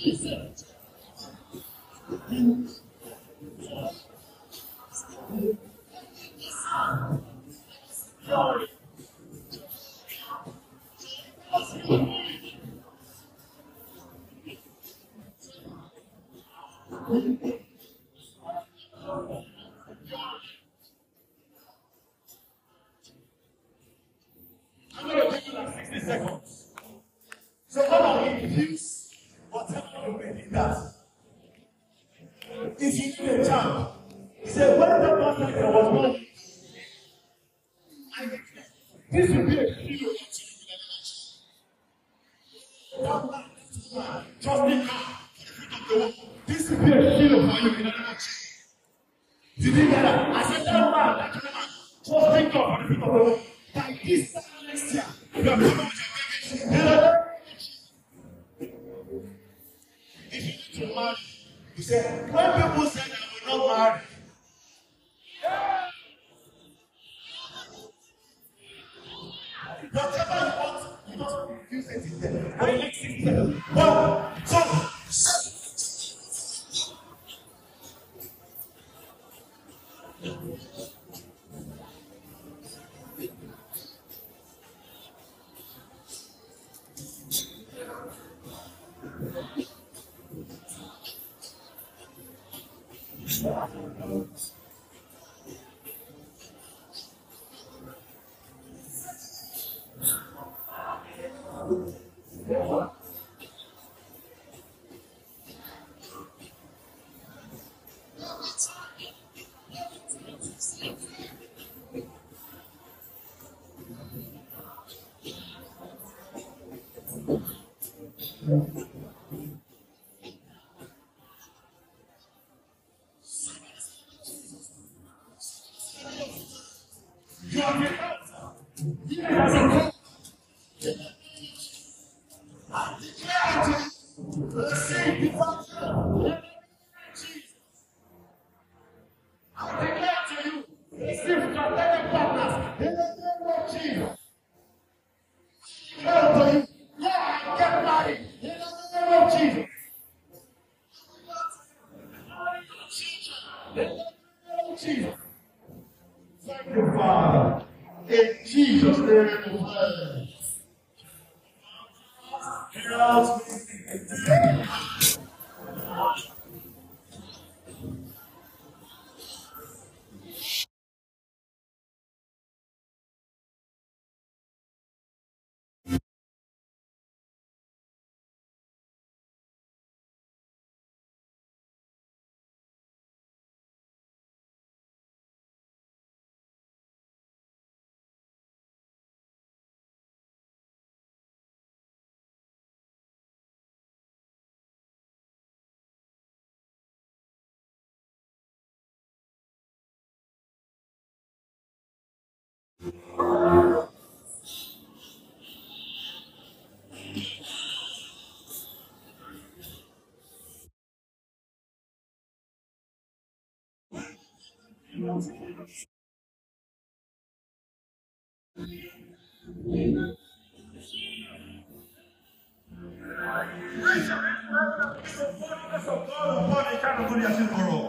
I'm going to give you like sixty seconds. So come on, infuse whatever you may need that. If you need a jump, he said, when the master there was no, I declare, this will be a hero. Come back to man. Trust me now. This will be a hero for you in the name of Jesus. Did you hear that? I said, that man, that man, trusting God for the people of the world. By this time next year, you are coming with your baby. If you need to marry, you say, when people say that I will not marry, whatever you want, you just refuse it in there. For the next six seconds. One, two, you are the answer. He has a call. I declare to you, receive the function. I declare to you, receive strategic partners in the name of Jesus. I declare to you, go and get married in the name of Jesus. In the name of Jesus. Thank you, Father. In Jesus' name we pray. Help me. Praise the Lord.